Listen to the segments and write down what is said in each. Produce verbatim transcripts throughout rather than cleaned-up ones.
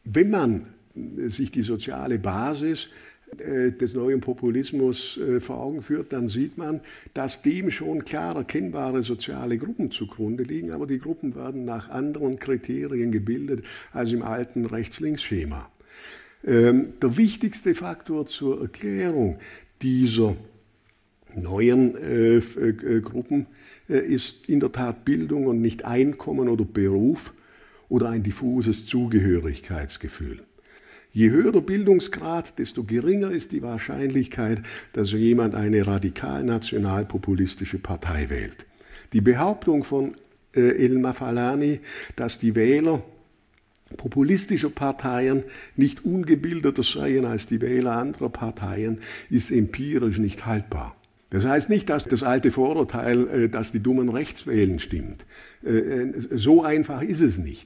wenn man sich die soziale Basis des neuen Populismus vor Augen führt, dann sieht man, dass dem schon klar erkennbare soziale Gruppen zugrunde liegen, aber die Gruppen werden nach anderen Kriterien gebildet als im alten Rechts-Links-Schema. Der wichtigste Faktor zur Erklärung dieser neuen äh, Gruppen äh, ist in der Tat Bildung und nicht Einkommen oder Beruf oder ein diffuses Zugehörigkeitsgefühl. Je höher der Bildungsgrad, desto geringer ist die Wahrscheinlichkeit, dass jemand eine radikal-nationalpopulistische Partei wählt. Die Behauptung von äh, El-Mafalani, dass die Wähler populistischer Parteien nicht ungebildeter seien als die Wähler anderer Parteien, ist empirisch nicht haltbar. Das heißt nicht, dass das alte Vorurteil, dass die Dummen rechts wählen, stimmt. So einfach ist es nicht.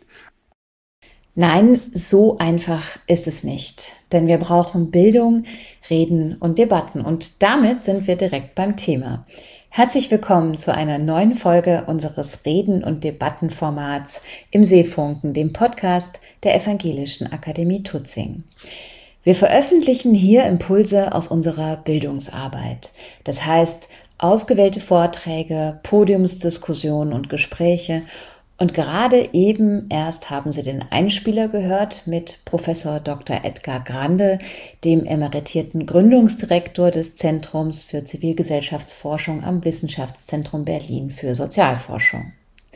Nein, so einfach ist es nicht. Denn wir brauchen Bildung, Reden und Debatten. Und damit sind wir direkt beim Thema. Herzlich willkommen zu einer neuen Folge unseres Reden- und Debattenformats im Seefunken, dem Podcast der Evangelischen Akademie Tutzing. Wir veröffentlichen hier Impulse aus unserer Bildungsarbeit. Das heißt, ausgewählte Vorträge, Podiumsdiskussionen und Gespräche. Und gerade eben erst haben Sie den Einspieler gehört mit Professor Doktor Edgar Grande, dem emeritierten Gründungsdirektor des Zentrums für Zivilgesellschaftsforschung am Wissenschaftszentrum Berlin für Sozialforschung.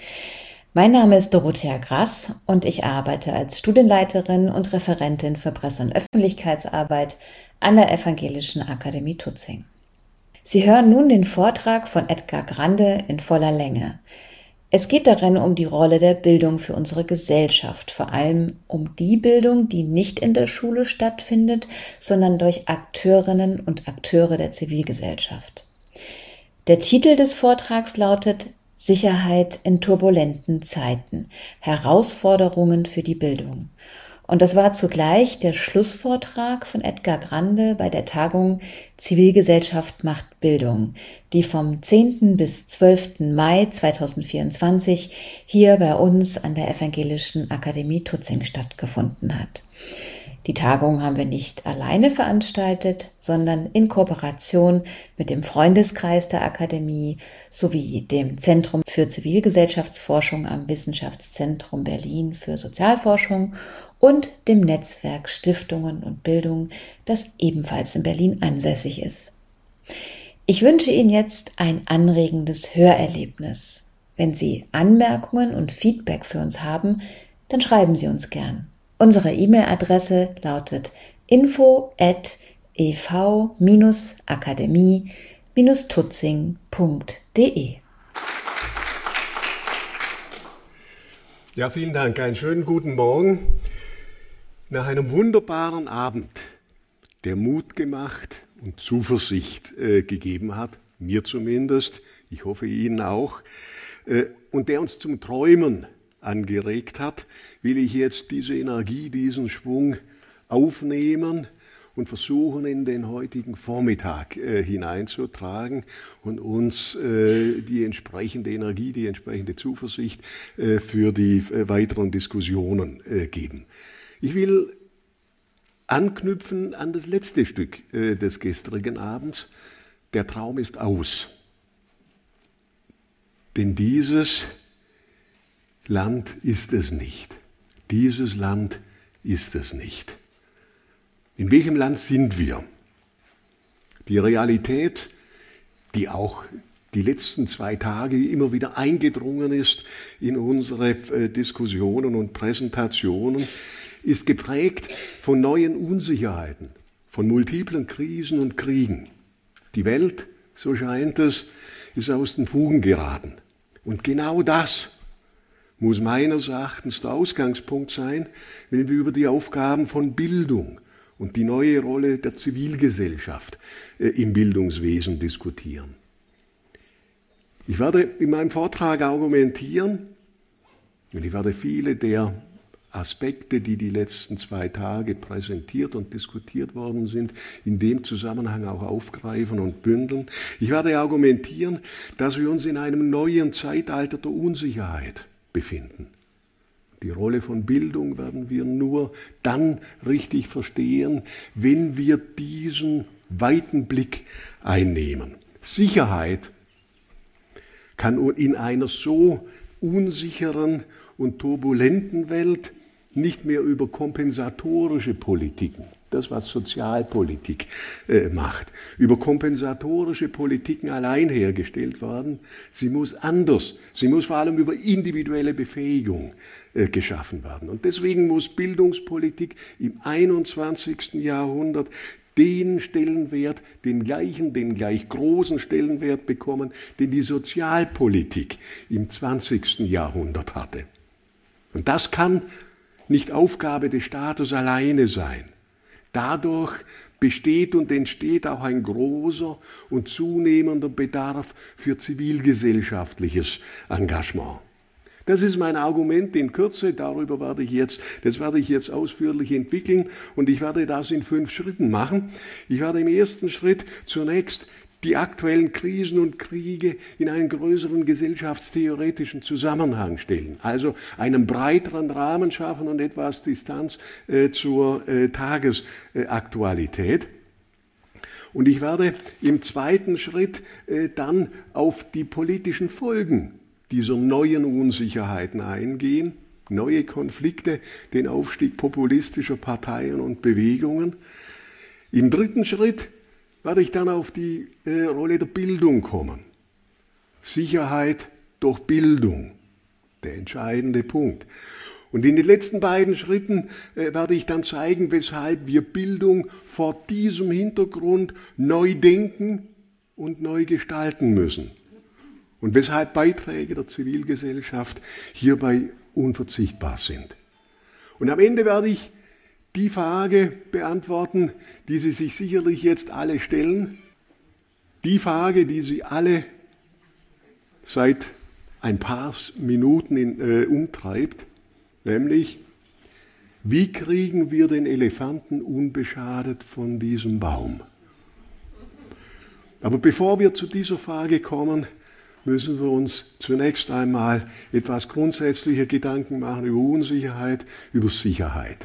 Mein Name ist Dorothea Grass und ich arbeite als Studienleiterin und Referentin für Presse- und Öffentlichkeitsarbeit an der Evangelischen Akademie Tutzing. Sie hören nun den Vortrag von Edgar Grande in voller Länge. Es geht darin um die Rolle der Bildung für unsere Gesellschaft, vor allem um die Bildung, die nicht in der Schule stattfindet, sondern durch Akteurinnen und Akteure der Zivilgesellschaft. Der Titel des Vortrags lautet Sicherheit in turbulenten Zeiten, Herausforderungen für die Bildung. Und das war zugleich der Schlussvortrag von Edgar Grande bei der Tagung Zivilgesellschaft macht Bildung, die vom zehnten bis zwölften Mai zweitausendvierundzwanzig hier bei uns an der Evangelischen Akademie Tutzing stattgefunden hat. Die Tagung haben wir nicht alleine veranstaltet, sondern in Kooperation mit dem Freundeskreis der Akademie sowie dem Zentrum für Zivilgesellschaftsforschung am Wissenschaftszentrum Berlin für Sozialforschung und dem Netzwerk Stiftungen und Bildung, das ebenfalls in Berlin ansässig ist. Ich wünsche Ihnen jetzt ein anregendes Hörerlebnis. Wenn Sie Anmerkungen und Feedback für uns haben, dann schreiben Sie uns gern. Unsere E-Mail-Adresse lautet info at e v akademie tutzing punkt de. Ja, vielen Dank. Einen schönen guten Morgen. Nach einem wunderbaren Abend, der Mut gemacht und Zuversicht äh, gegeben hat, mir zumindest, ich hoffe Ihnen auch, äh, und der uns zum Träumen angeregt hat, will ich jetzt diese Energie, diesen Schwung aufnehmen und versuchen, in den heutigen Vormittag äh, hineinzutragen und uns äh, die entsprechende Energie, die entsprechende Zuversicht äh, für die äh, weiteren Diskussionen äh, geben. Ich will anknüpfen an das letzte Stück äh, des gestrigen Abends. Der Traum ist aus. Denn dieses Land ist es nicht. Dieses Land ist es nicht. In welchem Land sind wir? Die Realität, die auch die letzten zwei Tage immer wieder eingedrungen ist in unsere äh, Diskussionen und Präsentationen, ist geprägt von neuen Unsicherheiten, von multiplen Krisen und Kriegen. Die Welt, so scheint es, ist aus den Fugen geraten. Und genau das muss meines Erachtens der Ausgangspunkt sein, wenn wir über die Aufgaben von Bildung und die neue Rolle der Zivilgesellschaft äh, im Bildungswesen diskutieren. Ich werde in meinem Vortrag argumentieren, und ich werde viele der Aspekte, die die letzten zwei Tage präsentiert und diskutiert worden sind, in dem Zusammenhang auch aufgreifen und bündeln. Ich werde argumentieren, dass wir uns in einem neuen Zeitalter der Unsicherheit befinden. Die Rolle von Bildung werden wir nur dann richtig verstehen, wenn wir diesen weiten Blick einnehmen. Sicherheit kann in einer so unsicheren und turbulenten Welt nicht mehr über kompensatorische Politiken, das was Sozialpolitik äh, macht, über kompensatorische Politiken allein hergestellt werden. Sie muss anders, sie muss vor allem über individuelle Befähigung äh, geschaffen werden. Und deswegen muss Bildungspolitik im einundzwanzigsten Jahrhundert den Stellenwert, den gleichen, den gleich großen Stellenwert bekommen, den die Sozialpolitik im zwanzigsten Jahrhundert hatte. Und das kann nicht Aufgabe des Staates alleine sein. Dadurch besteht und entsteht auch ein großer und zunehmender Bedarf für zivilgesellschaftliches Engagement. Das ist mein Argument in Kürze, darüber werde ich jetzt, das werde ich jetzt ausführlich entwickeln und ich werde das in fünf Schritten machen. Ich werde im ersten Schritt zunächst die aktuellen Krisen und Kriege in einen größeren gesellschaftstheoretischen Zusammenhang stellen, also einen breiteren Rahmen schaffen und etwas Distanz äh, zur äh, Tagesaktualität. Und ich werde im zweiten Schritt äh, dann auf die politischen Folgen dieser neuen Unsicherheiten eingehen, neue Konflikte, den Aufstieg populistischer Parteien und Bewegungen. Im dritten Schritt werde ich dann auf die äh, Rolle der Bildung kommen. Sicherheit durch Bildung, der entscheidende Punkt. Und in den letzten beiden Schritten äh, werde ich dann zeigen, weshalb wir Bildung vor diesem Hintergrund neu denken und neu gestalten müssen. Und weshalb Beiträge der Zivilgesellschaft hierbei unverzichtbar sind. Und am Ende werde ich die Frage beantworten, die Sie sich sicherlich jetzt alle stellen. Die Frage, die Sie alle seit ein paar Minuten in, äh, umtreibt, nämlich, wie kriegen wir den Elefanten unbeschadet von diesem Baum? Aber bevor wir zu dieser Frage kommen, müssen wir uns zunächst einmal etwas grundsätzlicher Gedanken machen über Unsicherheit, über Sicherheit.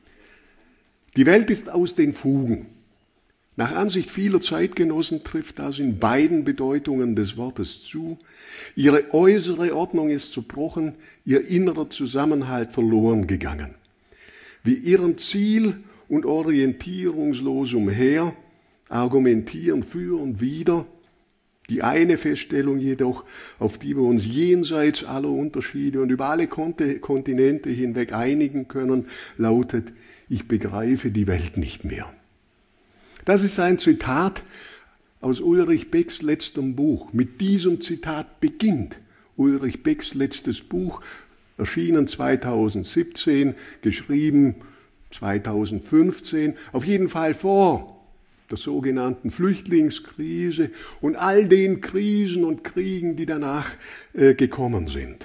Die Welt ist aus den Fugen. Nach Ansicht vieler Zeitgenossen trifft das in beiden Bedeutungen des Wortes zu. Ihre äußere Ordnung ist zerbrochen, ihr innerer Zusammenhalt verloren gegangen. Wir irren ziel- und orientierungslos umher, argumentieren für und wider. Die eine Feststellung jedoch, auf die wir uns jenseits aller Unterschiede und über alle Kontinente hinweg einigen können, lautet: Ich begreife die Welt nicht mehr. Das ist ein Zitat aus Ulrich Becks letztem Buch. Mit diesem Zitat beginnt Ulrich Becks letztes Buch, erschienen zweitausendsiebzehn, geschrieben zweitausendfünfzehn, auf jeden Fall vor der sogenannten Flüchtlingskrise und all den Krisen und Kriegen, die danach äh, gekommen sind.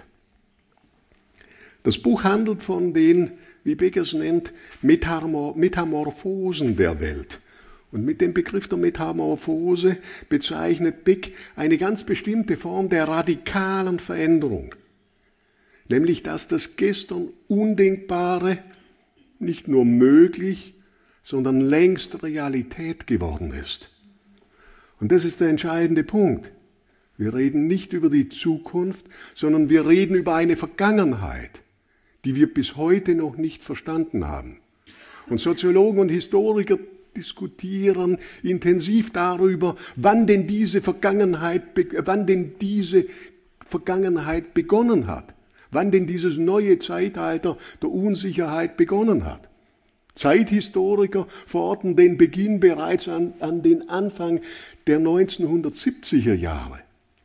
Das Buch handelt von den, wie Beck es nennt, Metamorphosen der Welt. Und mit dem Begriff der Metamorphose bezeichnet Beck eine ganz bestimmte Form der radikalen Veränderung. Nämlich, dass das gestern Undenkbare nicht nur möglich, sondern längst Realität geworden ist. Und das ist der entscheidende Punkt. Wir reden nicht über die Zukunft, sondern wir reden über eine Vergangenheit, die wir bis heute noch nicht verstanden haben. Und Soziologen und Historiker diskutieren intensiv darüber, wann denn diese Vergangenheit, wann denn diese Vergangenheit begonnen hat, wann denn dieses neue Zeitalter der Unsicherheit begonnen hat. Zeithistoriker verorten den Beginn bereits an, an den Anfang der neunzehnhundertsiebziger Jahre.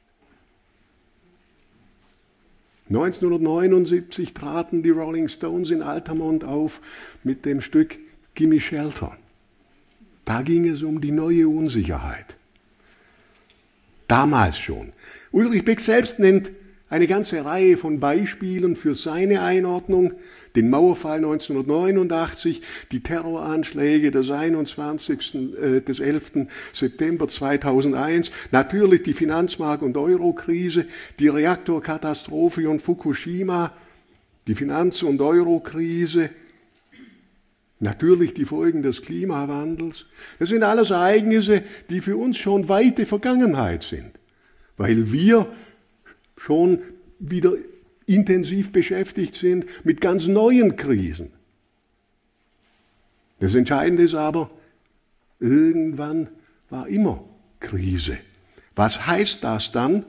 neunzehnhundertneunundsiebzig traten die Rolling Stones in Altamont auf mit dem Stück Gimme Shelter. Da ging es um die neue Unsicherheit. Damals schon. Ulrich Beck selbst nennt eine ganze Reihe von Beispielen für seine Einordnung: den Mauerfall neunzehnhundertneunundachtzig, die Terroranschläge des einundzwanzigsten Äh, des elften September zweitausendeins, natürlich die Finanzmarkt- und Eurokrise, die Reaktorkatastrophe und Fukushima, die Finanz- und Eurokrise, natürlich die Folgen des Klimawandels. Das sind alles Ereignisse, die für uns schon weite Vergangenheit sind, weil wir schon wieder intensiv beschäftigt sind mit ganz neuen Krisen. Das Entscheidende ist aber, irgendwann war immer Krise. Was heißt das dann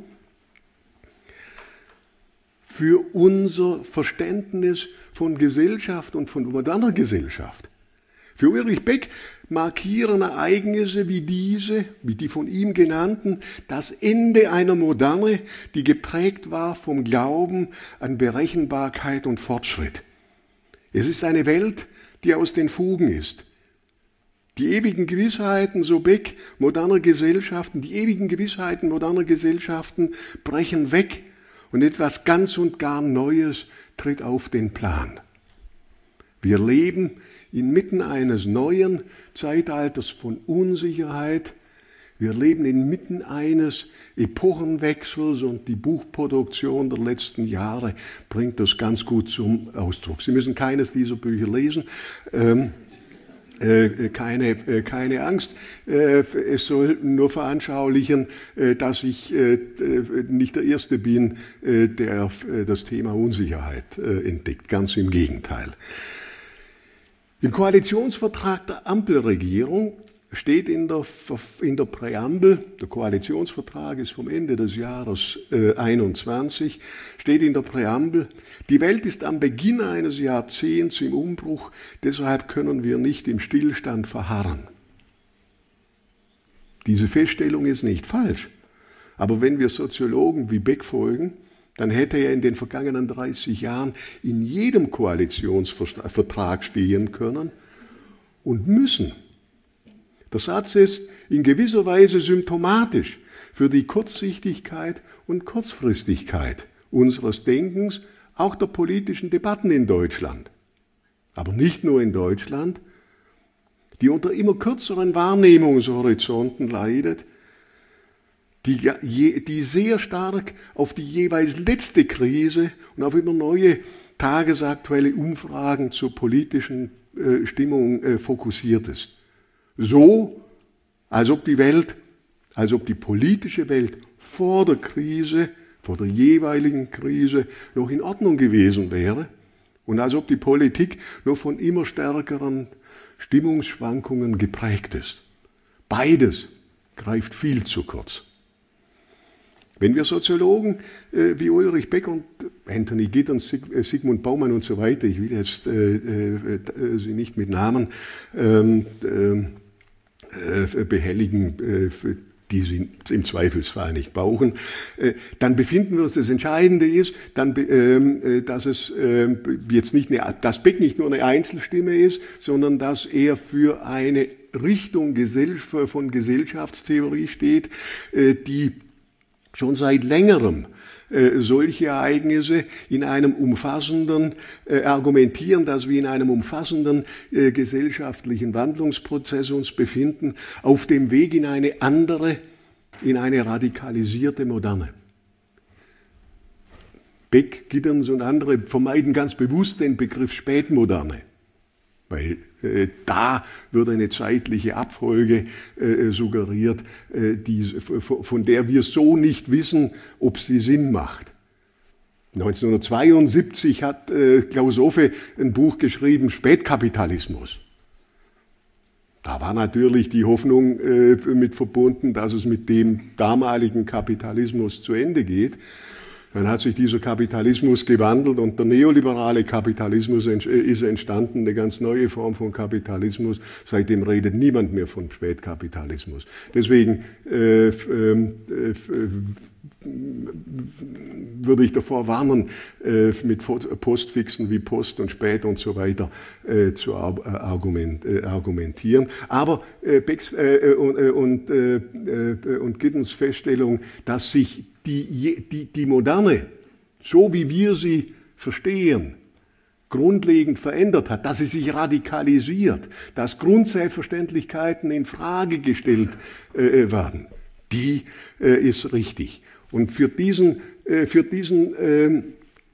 für unser Verständnis von Gesellschaft und von moderner Gesellschaft? Für Ulrich Beck markieren Ereignisse wie diese, wie die von ihm genannten, das Ende einer Moderne, die geprägt war vom Glauben an Berechenbarkeit und Fortschritt. Es ist eine Welt, die aus den Fugen ist. Die ewigen Gewissheiten, so Beck, moderner Gesellschaften, die ewigen Gewissheiten moderner Gesellschaften brechen weg und etwas ganz und gar Neues tritt auf den Plan. Wir leben inmitten eines neuen Zeitalters von Unsicherheit. Wir leben inmitten eines Epochenwechsels und die Buchproduktion der letzten Jahre bringt das ganz gut zum Ausdruck. Sie müssen keines dieser Bücher lesen. Ähm, Äh, keine, äh, keine Angst, äh, es soll nur veranschaulichen, äh, dass ich äh, nicht der Erste bin, äh, der äh, das Thema Unsicherheit äh, entdeckt. Ganz im Gegenteil. Im Koalitionsvertrag der Ampelregierung steht in der, in der Präambel, der Koalitionsvertrag ist vom Ende des Jahres äh, einundzwanzig, steht in der Präambel, die Welt ist am Beginn eines Jahrzehnts im Umbruch, deshalb können wir nicht im Stillstand verharren. Diese Feststellung ist nicht falsch, aber wenn wir Soziologen wie Beck folgen, dann hätte er in den vergangenen dreißig Jahren in jedem Koalitionsvertrag stehen können und müssen. Der Satz ist in gewisser Weise symptomatisch für die Kurzsichtigkeit und Kurzfristigkeit unseres Denkens, auch der politischen Debatten in Deutschland. Aber nicht nur in Deutschland, die unter immer kürzeren Wahrnehmungshorizonten leidet, die, die sehr stark auf die jeweils letzte Krise und auf immer neue tagesaktuelle Umfragen zur politischen äh, Stimmung äh, fokussiert ist. So, als ob die Welt, als ob die politische Welt vor der Krise, vor der jeweiligen Krise noch in Ordnung gewesen wäre und als ob die Politik nur von immer stärkeren Stimmungsschwankungen geprägt ist. Beides greift viel zu kurz. Wenn wir Soziologen äh, wie Ulrich Beck und Anthony Giddens, Sig Sigmund Baumann und so weiter, ich will jetzt äh, äh, sie nicht mit Namen ähm, äh, behelligen, die sie im Zweifelsfall nicht brauchen, dann befinden wir uns, das Entscheidende ist, dann, dass es jetzt nicht eine, dass Beck nicht nur eine Einzelstimme ist, sondern dass er für eine Richtung von Gesellschaftstheorie steht, die schon seit längerem solche Ereignisse in einem umfassenden, äh, argumentieren, dass wir in einem umfassenden äh, gesellschaftlichen Wandlungsprozess uns befinden, auf dem Weg in eine andere, in eine radikalisierte Moderne. Beck, Giddens und andere vermeiden ganz bewusst den Begriff Spätmoderne, weil äh, da wird eine zeitliche Abfolge äh, suggeriert, äh, die, von der wir so nicht wissen, ob sie Sinn macht. neunzehnhundertzweiundsiebzig hat äh, Klaus Offe ein Buch geschrieben, Spätkapitalismus. Da war natürlich die Hoffnung äh, mit verbunden, dass es mit dem damaligen Kapitalismus zu Ende geht. Dann hat sich dieser Kapitalismus gewandelt und der neoliberale Kapitalismus ist entstanden, eine ganz neue Form von Kapitalismus. Seitdem redet niemand mehr von Spätkapitalismus. Deswegen äh, äh, würde ich davor warnen, äh, mit Postfixen wie Post und Spät und so weiter äh, zu argument, äh, argumentieren. Aber äh, Becks äh, und, äh, und, äh, und Giddens Feststellung, dass sich Die, die, die Moderne, so wie wir sie verstehen, grundlegend verändert hat, dass sie sich radikalisiert, dass Grundselbstverständlichkeiten in Frage gestellt äh, werden, die äh, ist richtig. Und für diesen, äh, für diesen äh,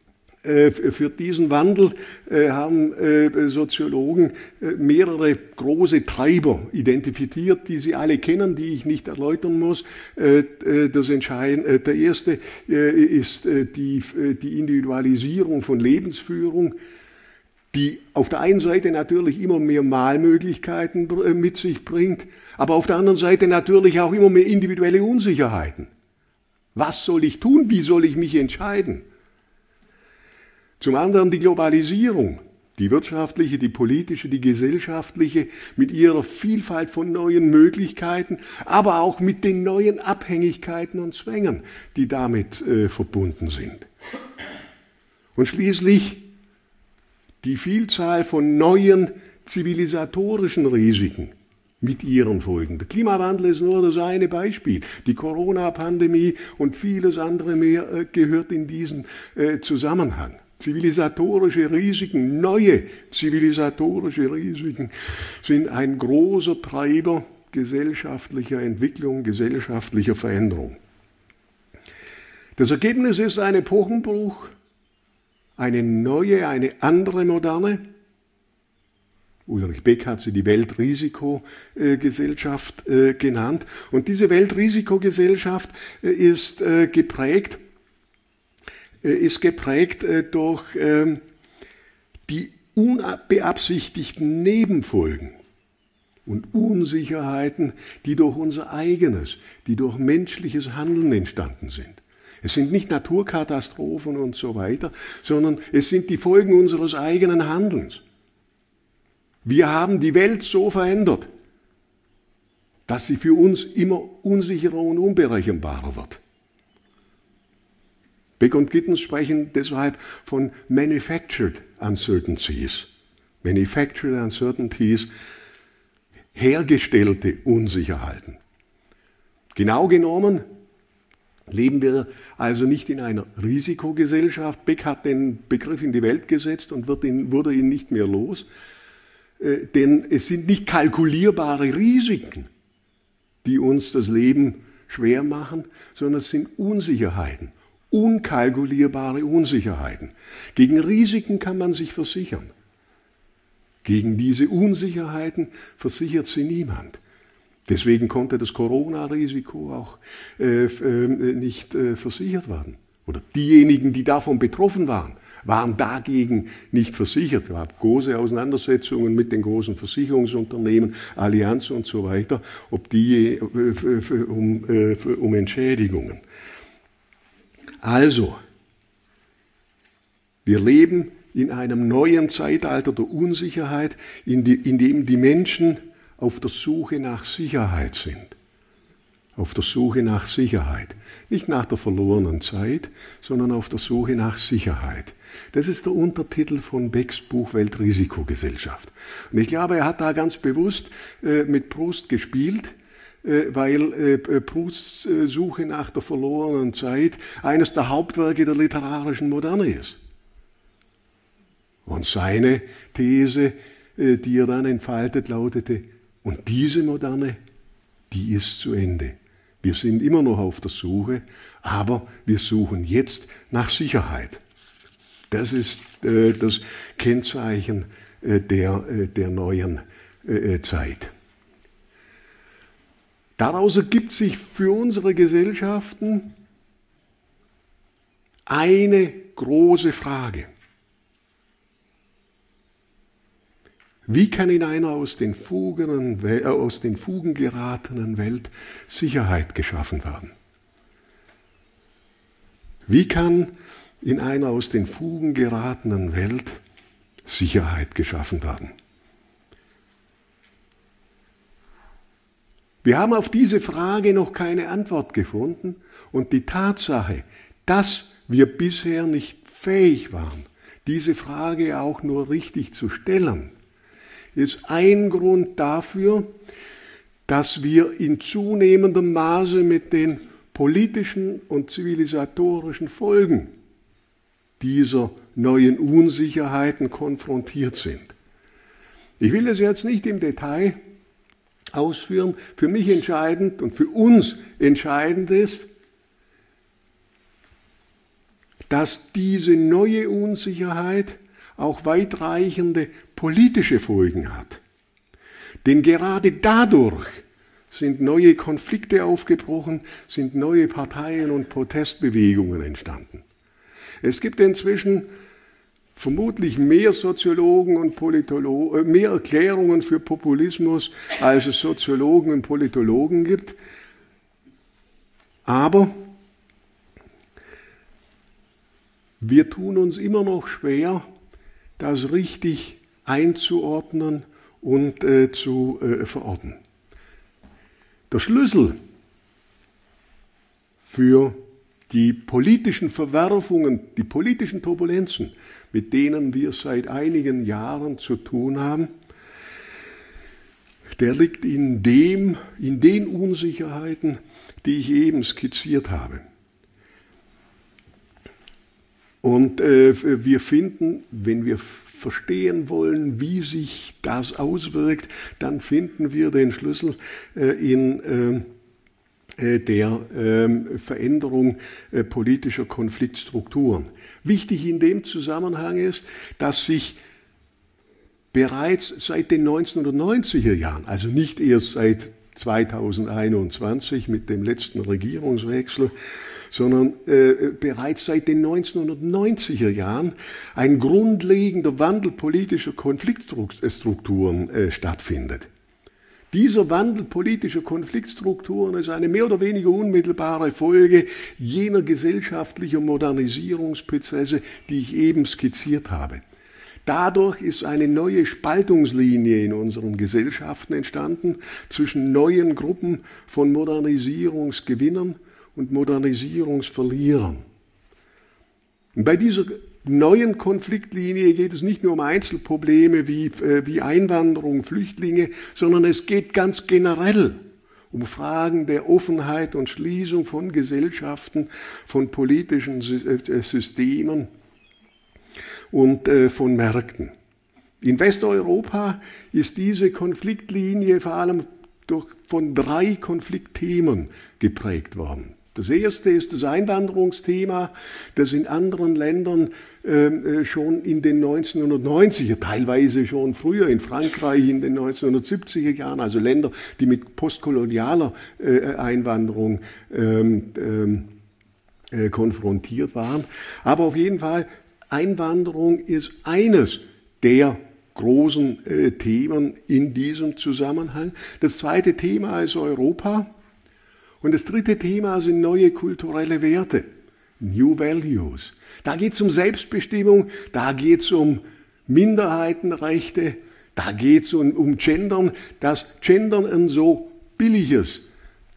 Für diesen Wandel haben Soziologen mehrere große Treiber identifiziert, die Sie alle kennen, die ich nicht erläutern muss. Das Entscheidende, der erste ist die, die Individualisierung von Lebensführung, die auf der einen Seite natürlich immer mehr Wahlmöglichkeiten mit sich bringt, aber auf der anderen Seite natürlich auch immer mehr individuelle Unsicherheiten. Was soll ich tun? Wie soll ich mich entscheiden? Zum anderen die Globalisierung, die wirtschaftliche, die politische, die gesellschaftliche, mit ihrer Vielfalt von neuen Möglichkeiten, aber auch mit den neuen Abhängigkeiten und Zwängen, die damit äh, verbunden sind. Und schließlich die Vielzahl von neuen zivilisatorischen Risiken mit ihren Folgen. Der Klimawandel ist nur das eine Beispiel. Die Corona-Pandemie und vieles andere mehr äh, gehört in diesen äh, Zusammenhang. Zivilisatorische Risiken, neue zivilisatorische Risiken sind ein großer Treiber gesellschaftlicher Entwicklung, gesellschaftlicher Veränderung. Das Ergebnis ist ein Epochenbruch, eine neue, eine andere Moderne. Ulrich Beck hat sie die Weltrisikogesellschaft äh, genannt. Und diese Weltrisikogesellschaft äh, ist äh, geprägt ist geprägt durch die unbeabsichtigten Nebenfolgen und Unsicherheiten, die durch unser eigenes, die durch menschliches Handeln entstanden sind. Es sind nicht Naturkatastrophen und so weiter, sondern es sind die Folgen unseres eigenen Handelns. Wir haben die Welt so verändert, dass sie für uns immer unsicherer und unberechenbarer wird. Beck und Gittens sprechen deshalb von Manufactured Uncertainties. Manufactured Uncertainties, hergestellte Unsicherheiten. Genau genommen leben wir also nicht in einer Risikogesellschaft. Beck hat den Begriff in die Welt gesetzt und wird ihn, wurde ihn nicht mehr los. Äh, denn es sind nicht kalkulierbare Risiken, die uns das Leben schwer machen, sondern es sind Unsicherheiten. Unkalkulierbare Unsicherheiten. Gegen Risiken kann man sich versichern. Gegen diese Unsicherheiten versichert sie niemand. Deswegen konnte das Corona-Risiko auch äh, äh, nicht äh, versichert werden. Oder diejenigen, die davon betroffen waren, waren dagegen nicht versichert. Es gab große Auseinandersetzungen mit den großen Versicherungsunternehmen, Allianz und so weiter, ob die äh, um, äh, um Entschädigungen. Also, wir leben in einem neuen Zeitalter der Unsicherheit, in, die, in dem die Menschen auf der Suche nach Sicherheit sind. Auf der Suche nach Sicherheit. Nicht nach der verlorenen Zeit, sondern auf der Suche nach Sicherheit. Das ist der Untertitel von Becks Buch Weltrisikogesellschaft. Und ich glaube, er hat da ganz bewusst äh, mit Proust gespielt, weil Prousts Suche nach der verlorenen Zeit eines der Hauptwerke der literarischen Moderne ist. Und seine These, die er dann entfaltet, lautete, und diese Moderne, die ist zu Ende. Wir sind immer noch auf der Suche, aber wir suchen jetzt nach Sicherheit. Das ist das Kennzeichen der, der neuen Zeit. Daraus ergibt sich für unsere Gesellschaften eine große Frage. Wie kann in einer aus den Fugen, äh, aus den Fugen geratenen Welt Sicherheit geschaffen werden? Wie kann in einer aus den Fugen geratenen Welt Sicherheit geschaffen werden? Wir haben auf diese Frage noch keine Antwort gefunden und die Tatsache, dass wir bisher nicht fähig waren, diese Frage auch nur richtig zu stellen, ist ein Grund dafür, dass wir in zunehmendem Maße mit den politischen und zivilisatorischen Folgen dieser neuen Unsicherheiten konfrontiert sind. Ich will das jetzt nicht im Detail ausführen. Für mich entscheidend und für uns entscheidend ist, dass diese neue Unsicherheit auch weitreichende politische Folgen hat. Denn gerade dadurch sind neue Konflikte aufgebrochen, sind neue Parteien und Protestbewegungen entstanden. Es gibt inzwischen vermutlich mehr Soziologen und Politologen, mehr Erklärungen für Populismus, als es Soziologen und Politologen gibt. Aber wir tun uns immer noch schwer, das richtig einzuordnen und äh, zu äh, verorten. Der Schlüssel für die politischen Verwerfungen, die politischen Turbulenzen, mit denen wir seit einigen Jahren zu tun haben, der liegt in dem, in den Unsicherheiten, die ich eben skizziert habe. Und äh, wir finden, wenn wir verstehen wollen, wie sich das auswirkt, dann finden wir den Schlüssel äh, in äh, der äh, Veränderung äh, politischer Konfliktstrukturen. Wichtig in dem Zusammenhang ist, dass sich bereits seit den neunzehnhundertneunziger Jahren, also nicht erst seit zweitausendeinundzwanzig mit dem letzten Regierungswechsel, sondern äh, bereits seit den neunzehnhundertneunziger Jahren ein grundlegender Wandel politischer Konfliktstrukturen äh, stattfindet. Dieser Wandel politischer Konfliktstrukturen ist eine mehr oder weniger unmittelbare Folge jener gesellschaftlichen Modernisierungsprozesse, die ich eben skizziert habe. Dadurch ist eine neue Spaltungslinie in unseren Gesellschaften entstanden zwischen neuen Gruppen von Modernisierungsgewinnern und Modernisierungsverlierern. Und bei dieser neuen Konfliktlinie geht es nicht nur um Einzelprobleme wie, äh, wie Einwanderung, Flüchtlinge, sondern es geht ganz generell um Fragen der Offenheit und Schließung von Gesellschaften, von politischen Systemen und äh, von Märkten. In Westeuropa ist diese Konfliktlinie vor allem durch, von drei Konfliktthemen geprägt worden. Das erste ist das Einwanderungsthema, das in anderen Ländern äh, schon in den neunzehnhundertneunziger, teilweise schon früher in Frankreich in den neunzehnhundertsiebziger Jahren, also Länder, die mit postkolonialer äh, Einwanderung ähm, äh, konfrontiert waren. Aber auf jeden Fall, Einwanderung ist eines der großen äh, Themen in diesem Zusammenhang. Das zweite Thema ist Europa. Und das dritte Thema sind neue kulturelle Werte, New Values. Da geht es um Selbstbestimmung, da geht es um Minderheitenrechte, da geht es um, um Gendern. Dass Gendern ein so billiges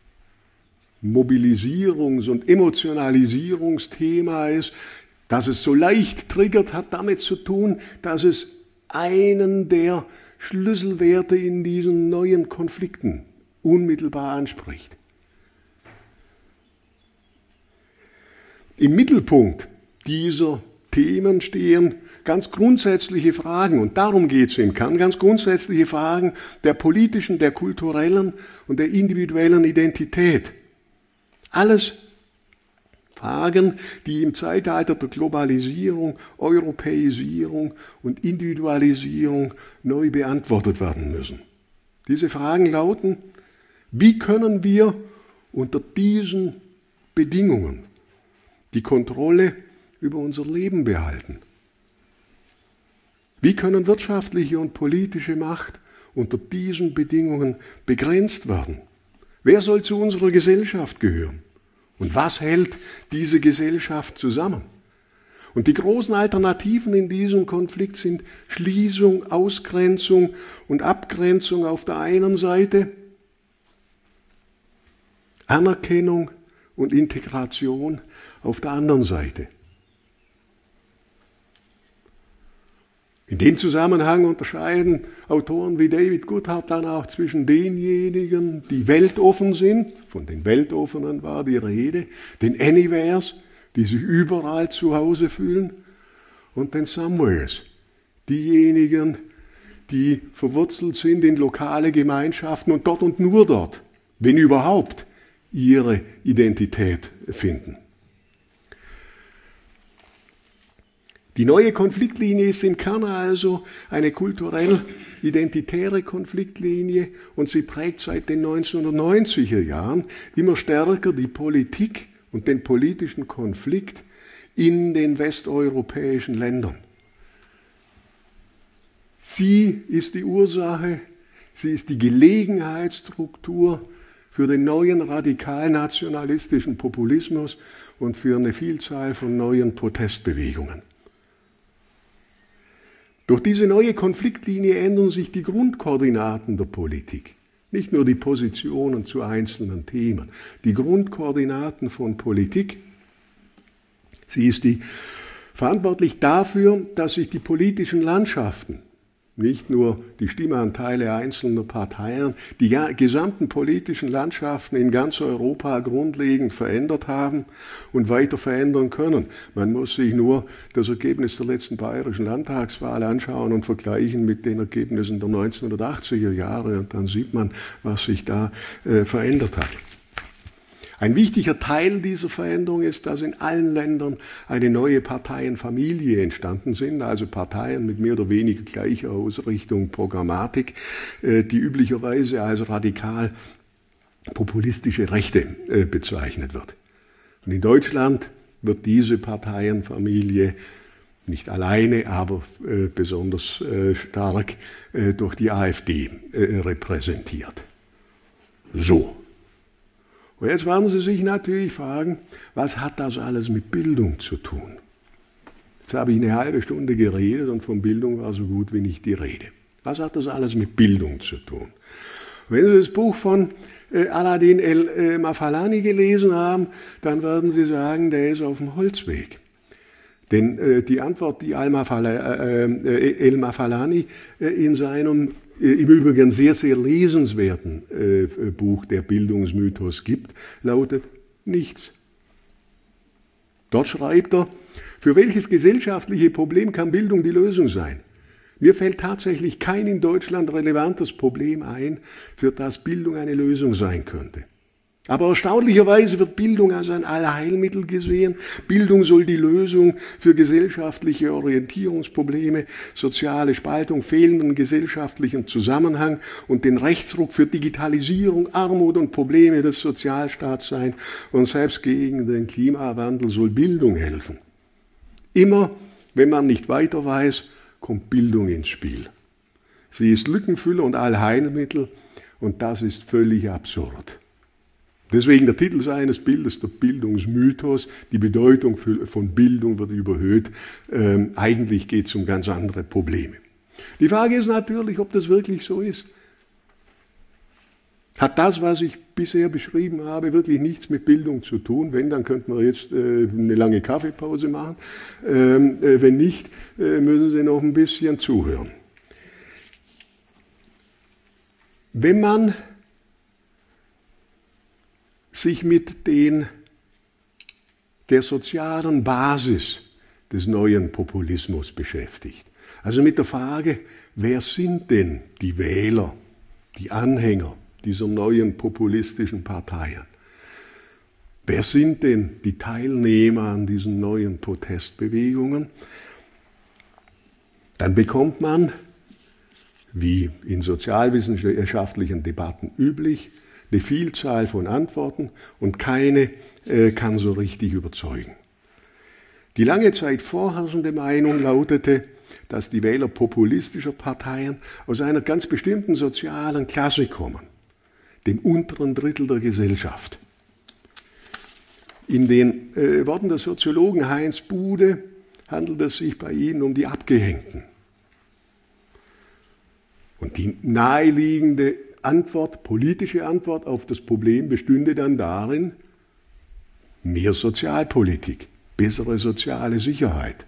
Mobilisierungs- und Emotionalisierungsthema ist, dass es so leicht triggert, hat damit zu tun, dass es einen der Schlüsselwerte in diesen neuen Konflikten unmittelbar anspricht. Im Mittelpunkt dieser Themen stehen ganz grundsätzliche Fragen, und darum geht es im Kern, ganz grundsätzliche Fragen der politischen, der kulturellen und der individuellen Identität. Alles Fragen, die im Zeitalter der Globalisierung, Europäisierung und Individualisierung neu beantwortet werden müssen. Diese Fragen lauten: Wie können wir unter diesen Bedingungen die Kontrolle über unser Leben behalten? Wie können wirtschaftliche und politische Macht unter diesen Bedingungen begrenzt werden? Wer soll zu unserer Gesellschaft gehören? Und was hält diese Gesellschaft zusammen? Und die großen Alternativen in diesem Konflikt sind Schließung, Ausgrenzung und Abgrenzung auf der einen Seite, Anerkennung und Integration auf der anderen Seite. In dem Zusammenhang unterscheiden Autoren wie David Goodhart dann auch zwischen denjenigen, die weltoffen sind, von den Weltoffenen war die Rede, den Anywheres, die sich überall zu Hause fühlen, und den Somewheres, diejenigen, die verwurzelt sind in lokale Gemeinschaften und dort und nur dort, wenn überhaupt, ihre Identität finden. Die neue Konfliktlinie ist im Kern also eine kulturell-identitäre Konfliktlinie und sie prägt seit den neunzehnhundertneunziger Jahren immer stärker die Politik und den politischen Konflikt in den westeuropäischen Ländern. Sie ist die Ursache, sie ist die Gelegenheitsstruktur für den neuen radikal-nationalistischen Populismus und für eine Vielzahl von neuen Protestbewegungen. Durch diese neue Konfliktlinie ändern sich die Grundkoordinaten der Politik. Nicht nur die Positionen zu einzelnen Themen, die Grundkoordinaten von Politik. Sie ist die, verantwortlich dafür, dass sich die politischen Landschaften, nicht nur die Stimmanteile einzelner Parteien, die gesamten politischen Landschaften in ganz Europa grundlegend verändert haben und weiter verändern können. Man muss sich nur das Ergebnis der letzten bayerischen Landtagswahl anschauen und vergleichen mit den Ergebnissen der neunzehnhundertachtziger Jahre und dann sieht man, was sich da äh, verändert hat. Ein wichtiger Teil dieser Veränderung ist, dass in allen Ländern eine neue Parteienfamilie entstanden sind, also Parteien mit mehr oder weniger gleicher Ausrichtung, Programmatik, die üblicherweise als radikal populistische Rechte bezeichnet wird. Und in Deutschland wird diese Parteienfamilie nicht alleine, aber besonders stark durch die AfD repräsentiert. So. Und jetzt werden Sie sich natürlich fragen, was hat das alles mit Bildung zu tun? Jetzt habe ich eine halbe Stunde geredet und von Bildung war so gut wie nicht die Rede. Was hat das alles mit Bildung zu tun? Wenn Sie das Buch von äh, Alaeddin El-Mafalani gelesen haben, dann werden Sie sagen, der ist auf dem Holzweg. Denn äh, die Antwort, die El-Mafalani äh, in seinem im Übrigen sehr, sehr lesenswerten äh, Buch Der Bildungsmythos gibt, lautet nichts. Dort schreibt er, für welches gesellschaftliche Problem kann Bildung die Lösung sein? Mir fällt tatsächlich kein in Deutschland relevantes Problem ein, für das Bildung eine Lösung sein könnte. Aber erstaunlicherweise wird Bildung als ein Allheilmittel gesehen. Bildung soll die Lösung für gesellschaftliche Orientierungsprobleme, soziale Spaltung, fehlenden gesellschaftlichen Zusammenhang und den Rechtsruck für Digitalisierung, Armut und Probleme des Sozialstaats sein. Und selbst gegen den Klimawandel soll Bildung helfen. Immer, wenn man nicht weiter weiß, kommt Bildung ins Spiel. Sie ist Lückenfüller und Allheilmittel und das ist völlig absurd. Deswegen der Titel seines Bildes, der Bildungsmythos, die Bedeutung von Bildung wird überhöht. Ähm, eigentlich geht es um ganz andere Probleme. Die Frage ist natürlich, ob das wirklich so ist. Hat das, was ich bisher beschrieben habe, wirklich nichts mit Bildung zu tun? Wenn, dann könnten wir jetzt äh, eine lange Kaffeepause machen. Ähm, äh, wenn nicht, äh, müssen Sie noch ein bisschen zuhören. Wenn man sich mit den, der sozialen Basis des neuen Populismus beschäftigt. Also mit der Frage, wer sind denn die Wähler, die Anhänger dieser neuen populistischen Parteien? Wer sind denn die Teilnehmer an diesen neuen Protestbewegungen? Dann bekommt man, wie in sozialwissenschaftlichen Debatten üblich, eine Vielzahl von Antworten und keine äh, kann so richtig überzeugen. Die lange Zeit vorherrschende Meinung lautete, dass die Wähler populistischer Parteien aus einer ganz bestimmten sozialen Klasse kommen, dem unteren Drittel der Gesellschaft. In den äh, Worten des Soziologen Heinz Bude handelt es sich bei ihnen um die Abgehängten. Und die naheliegende Antwort, politische Antwort auf das Problem bestünde dann darin, mehr Sozialpolitik, bessere soziale Sicherheit.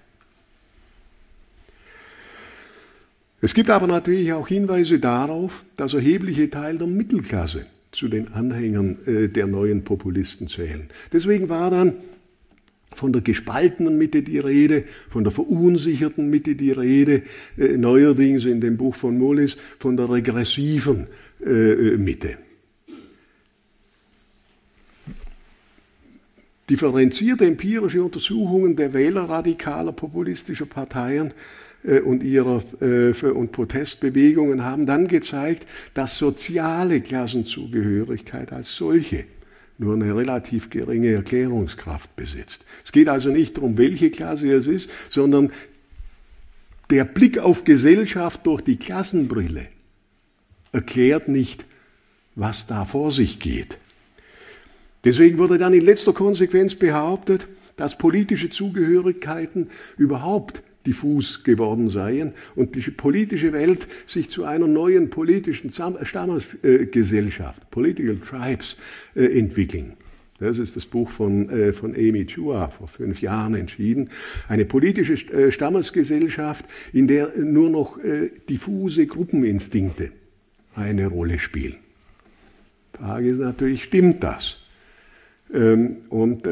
Es gibt aber natürlich auch Hinweise darauf, dass erhebliche Teile der Mittelklasse zu den Anhängern äh, der neuen Populisten zählen. Deswegen war dann von der gespaltenen Mitte die Rede, von der verunsicherten Mitte die Rede, äh, neuerdings in dem Buch von Mullis von der regressiven äh, Mitte. Differenzierte empirische Untersuchungen der Wähler radikaler populistischer Parteien und ihrer und Protestbewegungen haben dann gezeigt, dass soziale Klassenzugehörigkeit als solche nur eine relativ geringe Erklärungskraft besitzt. Es geht also nicht darum, welche Klasse es ist, sondern der Blick auf Gesellschaft durch die Klassenbrille erklärt nicht, was da vor sich geht. Deswegen wurde dann in letzter Konsequenz behauptet, dass politische Zugehörigkeiten überhaupt diffus geworden seien und die politische Welt sich zu einer neuen politischen Stammesgesellschaft, Political Tribes, entwickeln. Das ist das Buch von, von Amy Chua vor fünf Jahren entschieden. Eine politische Stammesgesellschaft, in der nur noch diffuse Gruppeninstinkte eine Rolle spielen. Die Frage ist natürlich, stimmt das? Und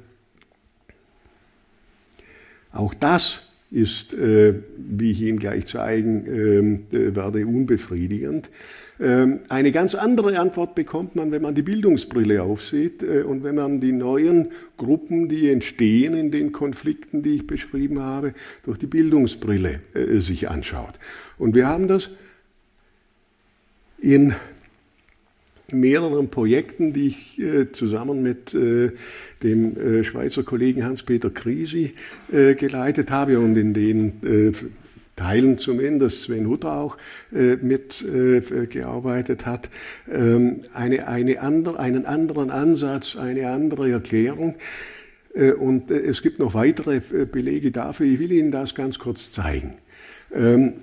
auch das ist, äh, wie ich Ihnen gleich zeigen äh, werde, unbefriedigend. Ähm, eine ganz andere Antwort bekommt man, wenn man die Bildungsbrille aufsieht äh, und wenn man die neuen Gruppen, die entstehen in den Konflikten, die ich beschrieben habe, durch die Bildungsbrille äh, sich anschaut. Und wir haben das in mehreren Projekten, die ich äh, zusammen mit äh, dem äh, Schweizer Kollegen Hans-Peter Krisi äh, geleitet habe und in den äh, Teilen zumindest Sven Hutter auch äh, mitgearbeitet äh, hat, ähm, eine, eine andre, einen anderen Ansatz, eine andere Erklärung. Äh, und äh, es gibt noch weitere äh, Belege dafür. Ich will Ihnen das ganz kurz zeigen. Ähm,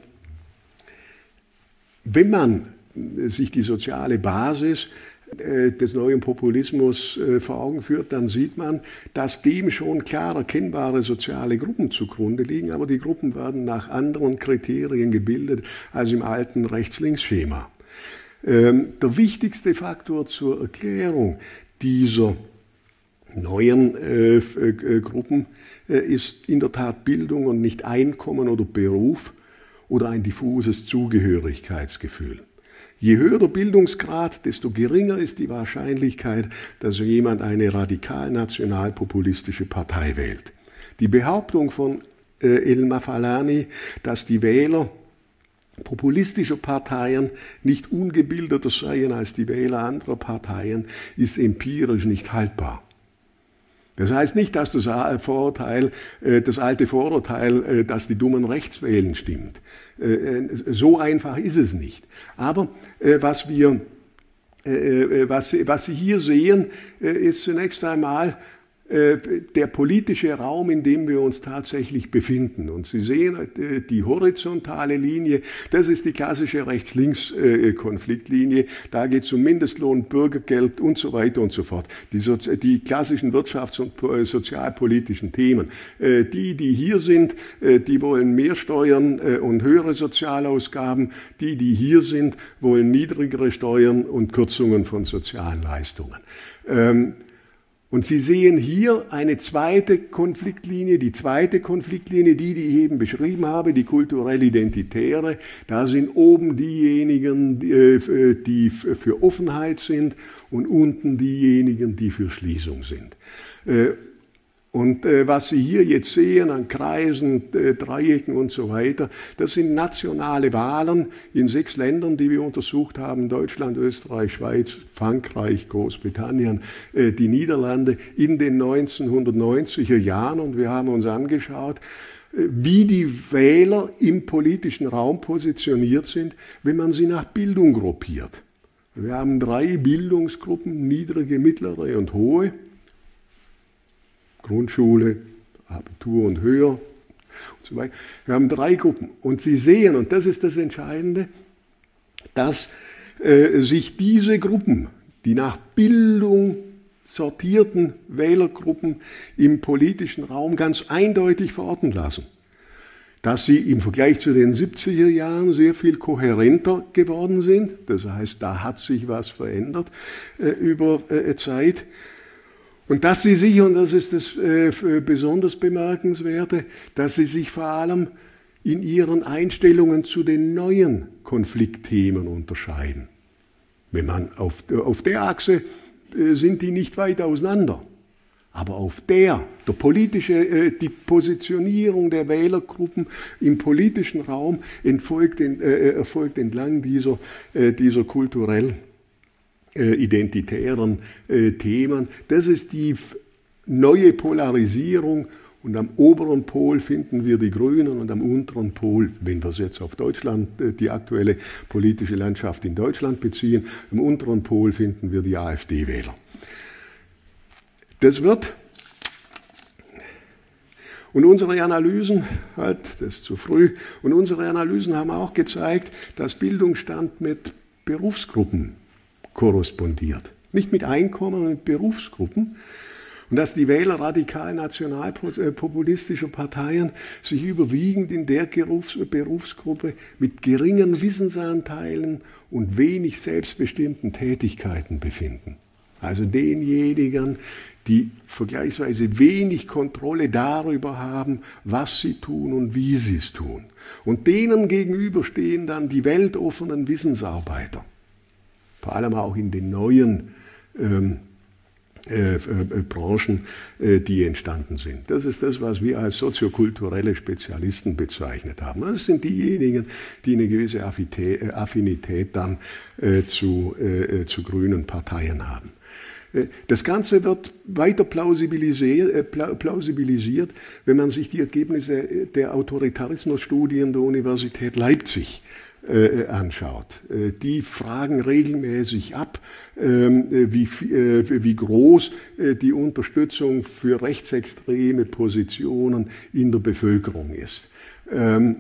wenn man sich die soziale Basis des neuen Populismus vor Augen führt, dann sieht man, dass dem schon klar erkennbare soziale Gruppen zugrunde liegen, aber die Gruppen werden nach anderen Kriterien gebildet als im alten Rechts-Links-Schema. Der wichtigste Faktor zur Erklärung dieser neuen Gruppen ist in der Tat Bildung und nicht Einkommen oder Beruf oder ein diffuses Zugehörigkeitsgefühl. Je höher der Bildungsgrad, desto geringer ist die Wahrscheinlichkeit, dass jemand eine radikal-nationalpopulistische Partei wählt. Die Behauptung von äh, El-Mafalani, dass die Wähler populistischer Parteien nicht ungebildeter seien als die Wähler anderer Parteien, ist empirisch nicht haltbar. Das heißt nicht, dass das Vorurteil, das alte Vorurteil, dass die Dummen rechts wählen, stimmt. So einfach ist es nicht. Aber was wir, was, was Sie hier sehen, ist zunächst einmal der politische Raum, in dem wir uns tatsächlich befinden. Und Sie sehen die horizontale Linie, das ist die klassische Rechts-Links-Konfliktlinie. Da geht es um Mindestlohn, Bürgergeld und so weiter und so fort. Die, Sozi- die klassischen wirtschafts- und sozialpolitischen Themen. Die, die hier sind, die wollen mehr Steuern und höhere Sozialausgaben. Die, die hier sind, wollen niedrigere Steuern und Kürzungen von sozialen Leistungen. Und Sie sehen hier eine zweite Konfliktlinie, die zweite Konfliktlinie, die, die ich eben beschrieben habe, die kulturell-identitäre. Da sind oben diejenigen, die für Offenheit sind und unten diejenigen, die für Schließung sind. Und äh, was Sie hier jetzt sehen an Kreisen, äh, Dreiecken und so weiter, das sind nationale Wahlen in sechs Ländern, die wir untersucht haben: Deutschland, Österreich, Schweiz, Frankreich, Großbritannien, äh, die Niederlande in den neunzehnhundertneunziger Jahren. Und wir haben uns angeschaut, äh, wie die Wähler im politischen Raum positioniert sind, wenn man sie nach Bildung gruppiert. Wir haben drei Bildungsgruppen, niedrige, mittlere und hohe. Grundschule, Abitur und höher und so weiter. Wir haben drei Gruppen und Sie sehen, und das ist das Entscheidende, dass äh, sich diese Gruppen, die nach Bildung sortierten Wählergruppen im politischen Raum ganz eindeutig verorten lassen. Dass sie im Vergleich zu den siebziger Jahren sehr viel kohärenter geworden sind, das heißt, da hat sich was verändert äh, über äh, Zeit. Und dass sie sich, und das ist das äh, besonders Bemerkenswerte, dass sie sich vor allem in ihren Einstellungen zu den neuen Konfliktthemen unterscheiden. Wenn man auf, auf der Achse äh, sind die nicht weit auseinander. Aber auf der, der politische, die Positionierung der Wählergruppen im politischen Raum erfolgt, erfolgt entlang dieser, dieser kulturell identitären Themen. Das ist die neue Polarisierung. Und am oberen Pol finden wir die Grünen und am unteren Pol, wenn wir es jetzt auf Deutschland, die aktuelle politische Landschaft in Deutschland beziehen, am unteren Pol finden wir die AfD-Wähler. Das wird, und unsere Analysen, halt, das ist zu früh, und unsere Analysen haben auch gezeigt, dass Bildungsstand mit Berufsgruppen korrespondiert. Nicht mit Einkommen, sondern mit Berufsgruppen. Und dass die Wähler radikal nationalpopulistischer Parteien sich überwiegend in der Berufsgruppe mit geringen Wissensanteilen und wenig selbstbestimmten Tätigkeiten befinden. Also denjenigen, die vergleichsweise wenig Kontrolle darüber haben, was sie tun und wie sie es tun. Und denen gegenüber stehen dann die weltoffenen Wissensarbeiter, vor allem auch in den neuen ähm, Äh, äh, Branchen, äh, die entstanden sind. Das ist das, was wir als soziokulturelle Spezialisten bezeichnet haben. Das sind diejenigen, die eine gewisse Affinität, Affinität dann äh, zu, äh, zu grünen Parteien haben. Äh, das Ganze wird weiter plausibilisiert, äh, plausibilisiert, wenn man sich die Ergebnisse der Autoritarismusstudien der Universität Leipzig Äh, anschaut. Äh, die fragen regelmäßig ab, äh, wie, äh, wie groß äh, die Unterstützung für rechtsextreme Positionen in der Bevölkerung ist. Ähm,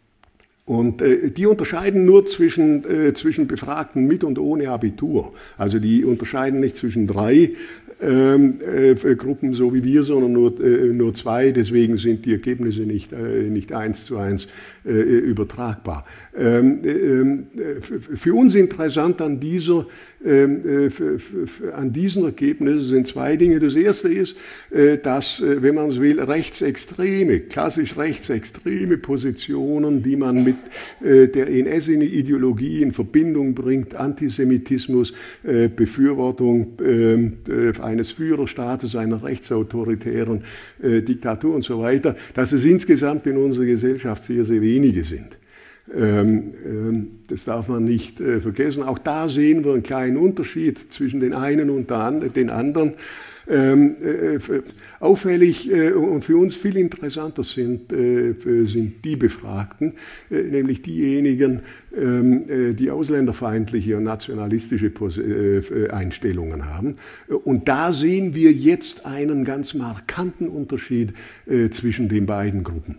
Und äh, die unterscheiden nur zwischen, äh, zwischen Befragten mit und ohne Abitur. Also die unterscheiden nicht zwischen drei ähm, äh, Gruppen, so wie wir, sondern nur, äh, nur zwei. Deswegen sind die Ergebnisse nicht, äh, nicht eins zu eins äh, übertragbar. Ähm, äh, für uns interessant an, dieser, äh, für, für, an diesen Ergebnissen sind zwei Dinge. Das erste ist, äh, dass, äh, wenn man es will, rechtsextreme, klassisch rechtsextreme Positionen, die man mit äh, der N S-Ideologie in Verbindung bringt, Antisemitismus, äh, Befürwortung äh, eines Führerstaates, einer rechtsautoritären äh, Diktatur und so weiter, dass es insgesamt in unserer Gesellschaft sehr, sehr wenige sind. Ähm, ähm, das darf man nicht äh, vergessen. Auch da sehen wir einen kleinen Unterschied zwischen den einen und den anderen. Ähm, äh, auffällig äh, und für uns viel interessanter sind, äh, sind die Befragten, äh, nämlich diejenigen, äh, die ausländerfeindliche und nationalistische äh, Einstellungen haben. Und da sehen wir jetzt einen ganz markanten Unterschied äh, zwischen den beiden Gruppen.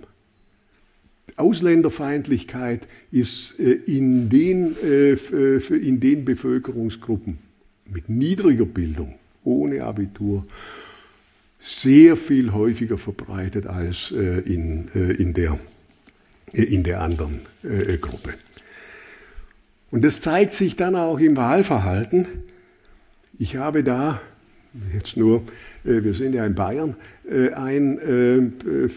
Ausländerfeindlichkeit ist äh, in, den, äh, in den Bevölkerungsgruppen mit niedriger Bildung, ohne Abitur, sehr viel häufiger verbreitet als äh, in, äh, in, der, äh, in der anderen äh, Gruppe. Und das zeigt sich dann auch im Wahlverhalten. Ich habe da, jetzt nur, äh, wir sind ja in Bayern, äh, ein, äh, äh,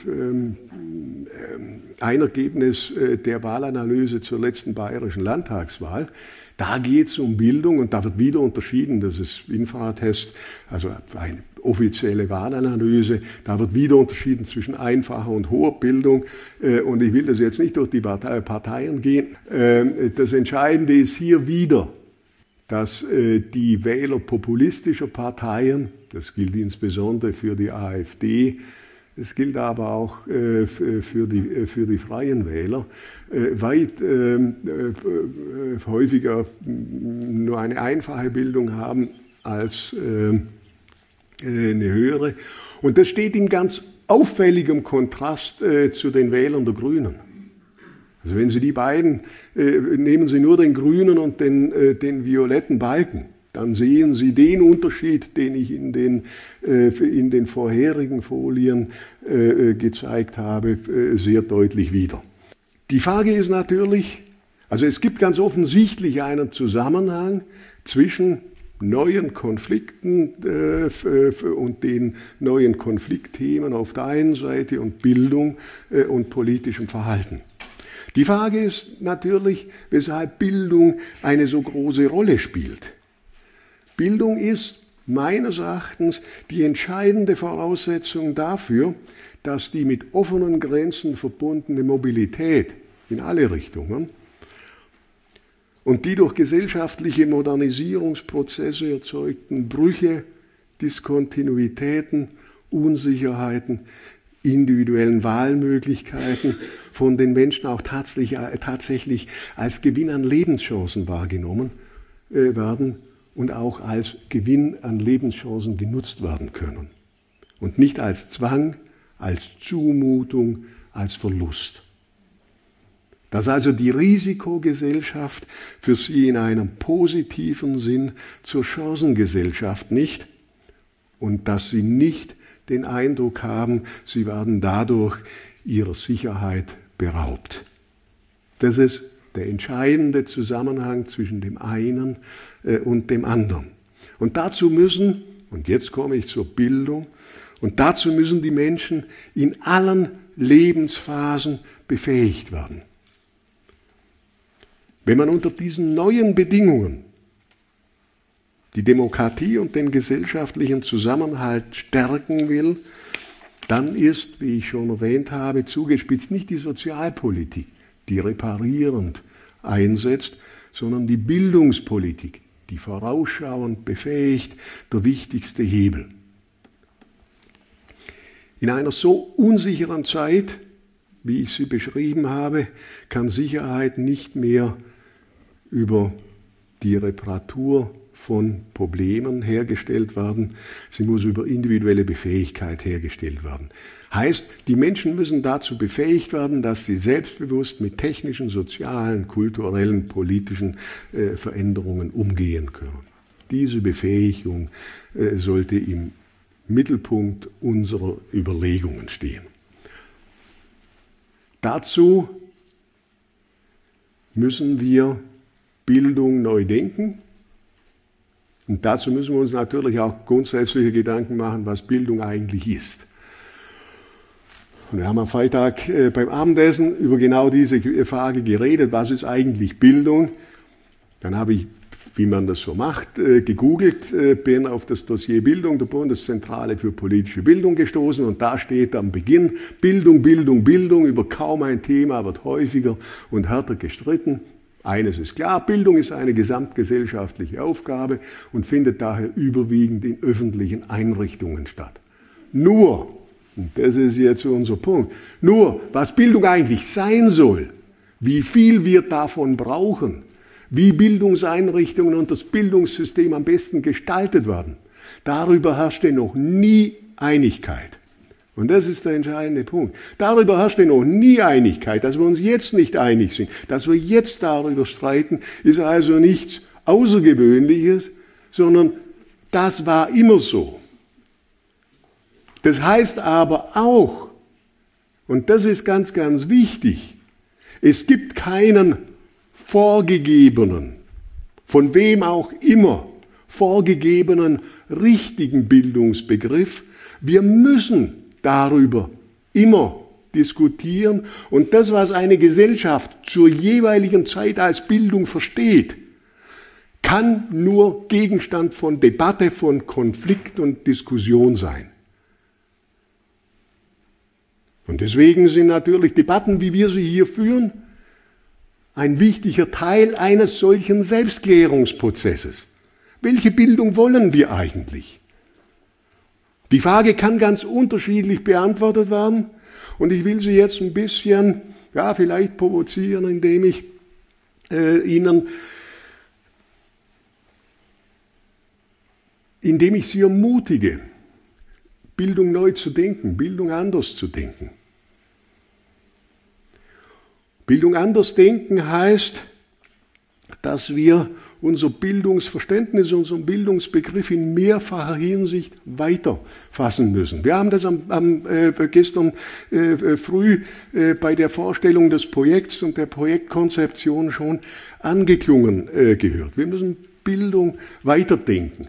ein Ergebnis äh, der Wahlanalyse zur letzten bayerischen Landtagswahl. Da geht es um Bildung und da wird wieder unterschieden, das ist Infratest, also eine offizielle Wahlanalyse, da wird wieder unterschieden zwischen einfacher und hoher Bildung und ich will das jetzt nicht durch die Parteien gehen. Das Entscheidende ist hier wieder, dass die Wähler populistischer Parteien, das gilt insbesondere für die AfD, es gilt aber auch äh, für, die, für die Freien Wähler, äh, weit äh, äh, häufiger nur eine einfache Bildung haben als äh, eine höhere. Und das steht in ganz auffälligem Kontrast äh, zu den Wählern der Grünen. Also wenn Sie die beiden, äh, nehmen Sie nur den grünen und den, äh, den violetten Balken, dann sehen Sie den Unterschied, den ich in den, äh, in den vorherigen Folien äh, gezeigt habe, äh, sehr deutlich wieder. Die Frage ist natürlich, also es gibt ganz offensichtlich einen Zusammenhang zwischen neuen Konflikten äh, und den neuen Konfliktthemen auf der einen Seite und Bildung äh, und politischem Verhalten. Die Frage ist natürlich, weshalb Bildung eine so große Rolle spielt. Bildung ist meines Erachtens die entscheidende Voraussetzung dafür, dass die mit offenen Grenzen verbundene Mobilität in alle Richtungen und die durch gesellschaftliche Modernisierungsprozesse erzeugten Brüche, Diskontinuitäten, Unsicherheiten, individuellen Wahlmöglichkeiten von den Menschen auch tatsächlich, tatsächlich als Gewinn an Lebenschancen wahrgenommen äh, werden und auch als Gewinn an Lebenschancen genutzt werden können. Und nicht als Zwang, als Zumutung, als Verlust. Dass also die Risikogesellschaft für sie in einem positiven Sinn zur Chancengesellschaft nicht und dass sie nicht den Eindruck haben, sie werden dadurch ihrer Sicherheit beraubt. Das ist der entscheidende Zusammenhang zwischen dem einen und dem anderen. Und dazu müssen, und jetzt komme ich zur Bildung, und dazu müssen die Menschen in allen Lebensphasen befähigt werden. Wenn man unter diesen neuen Bedingungen die Demokratie und den gesellschaftlichen Zusammenhalt stärken will, dann ist, wie ich schon erwähnt habe, zugespitzt nicht die Sozialpolitik, die reparierend einsetzt, sondern die Bildungspolitik, die vorausschauend befähigt, der wichtigste Hebel. In einer so unsicheren Zeit, wie ich sie beschrieben habe, kann Sicherheit nicht mehr über die Reparatur von Problemen hergestellt werden. Sie muss über individuelle Befähigkeit hergestellt werden. Heißt, die Menschen müssen dazu befähigt werden, dass sie selbstbewusst mit technischen, sozialen, kulturellen, politischen äh, Veränderungen umgehen können. Diese Befähigung äh, sollte im Mittelpunkt unserer Überlegungen stehen. Dazu müssen wir Bildung neu denken. Und dazu müssen wir uns natürlich auch grundsätzliche Gedanken machen, was Bildung eigentlich ist. Und wir haben am Freitag äh, beim Abendessen über genau diese Frage geredet, was ist eigentlich Bildung? Dann habe ich, wie man das so macht, äh, gegoogelt, äh, bin auf das Dossier Bildung der Bundeszentrale für politische Bildung gestoßen und da steht am Beginn Bildung, Bildung, Bildung, über kaum ein Thema wird häufiger und härter gestritten. Eines ist klar, Bildung ist eine gesamtgesellschaftliche Aufgabe und findet daher überwiegend in öffentlichen Einrichtungen statt. Nur, und das ist jetzt unser Punkt, nur was Bildung eigentlich sein soll, wie viel wir davon brauchen, wie Bildungseinrichtungen und das Bildungssystem am besten gestaltet werden, darüber herrschte noch nie Einigkeit. Und das ist der entscheidende Punkt. Darüber herrschte noch nie Einigkeit. Dass wir uns jetzt nicht einig sind, dass wir jetzt darüber streiten, ist also nichts Außergewöhnliches, sondern das war immer so. Das heißt aber auch, und das ist ganz, ganz wichtig, es gibt keinen vorgegebenen, von wem auch immer, vorgegebenen richtigen Bildungsbegriff. Wir müssen darüber immer diskutieren und das, was eine Gesellschaft zur jeweiligen Zeit als Bildung versteht, kann nur Gegenstand von Debatte, von Konflikt und Diskussion sein. Und deswegen sind natürlich Debatten, wie wir sie hier führen, ein wichtiger Teil eines solchen Selbstklärungsprozesses. Welche Bildung wollen wir eigentlich? Die Frage kann ganz unterschiedlich beantwortet werden und ich will sie jetzt ein bisschen, ja, vielleicht provozieren, indem ich äh, Ihnen, indem ich Sie ermutige, Bildung neu zu denken, Bildung anders zu denken. Bildung anders denken heißt, dass wir unser Bildungsverständnis, unseren Bildungsbegriff in mehrfacher Hinsicht weiterfassen müssen. Wir haben das am, am, äh, gestern äh, früh äh, bei der Vorstellung des Projekts und der Projektkonzeption schon angeklungen äh, gehört. Wir müssen Bildung weiterdenken.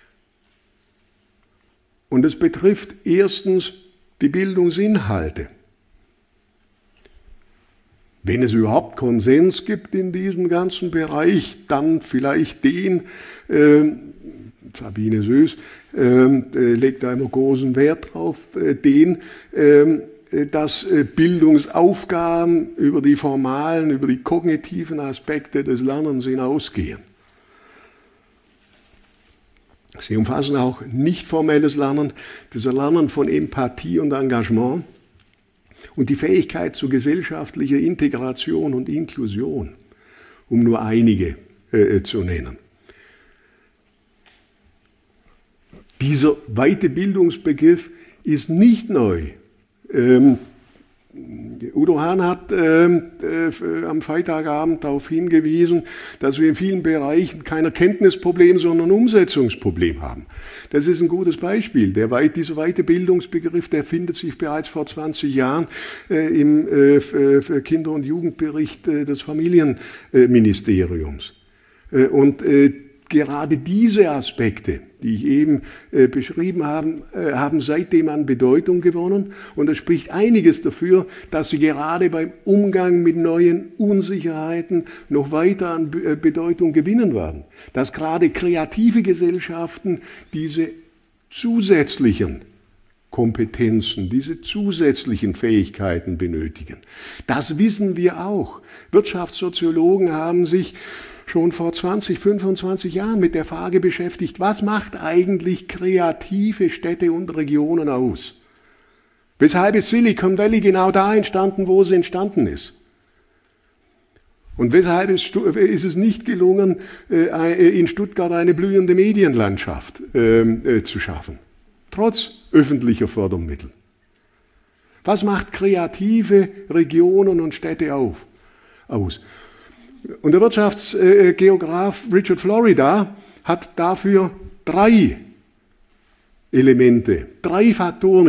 Und es betrifft erstens die Bildungsinhalte. Wenn es überhaupt Konsens gibt in diesem ganzen Bereich, dann vielleicht den, äh, Sabine Sös ähm, äh, legt da immer großen Wert drauf, äh, den, ähm, äh, dass äh, Bildungsaufgaben über die formalen, über die kognitiven Aspekte des Lernens hinausgehen. Sie umfassen auch nicht formelles Lernen, das Erlernen von Empathie und Engagement und die Fähigkeit zu gesellschaftlicher Integration und Inklusion, um nur einige äh, zu nennen. Dieser weite Bildungsbegriff ist nicht neu. Ähm, Udo Hahn hat ähm, äh, am Freitagabend darauf hingewiesen, dass wir in vielen Bereichen kein Erkenntnisproblem, sondern ein Umsetzungsproblem haben. Das ist ein gutes Beispiel. Der weit, dieser weite Bildungsbegriff, der findet sich bereits vor zwanzig Jahren äh, im äh, für Kinder- und Jugendbericht äh, des Familienministeriums. Äh, und äh, gerade diese Aspekte, die ich eben äh, beschrieben habe, äh, haben seitdem an Bedeutung gewonnen. Und es spricht einiges dafür, dass sie gerade beim Umgang mit neuen Unsicherheiten noch weiter an Be- äh, Bedeutung gewinnen werden. Dass gerade kreative Gesellschaften diese zusätzlichen Kompetenzen, diese zusätzlichen Fähigkeiten benötigen. Das wissen wir auch. Wirtschaftssoziologen haben sich schon vor zwanzig, fünfundzwanzig Jahren mit der Frage beschäftigt, was macht eigentlich kreative Städte und Regionen aus? Weshalb ist Silicon Valley genau da entstanden, wo es entstanden ist? Und weshalb ist es nicht gelungen, in Stuttgart eine blühende Medienlandschaft zu schaffen, trotz öffentlicher Fördermittel? Was macht kreative Regionen und Städte auf, aus? Und der Wirtschaftsgeograf Richard Florida hat dafür drei Elemente, drei Faktoren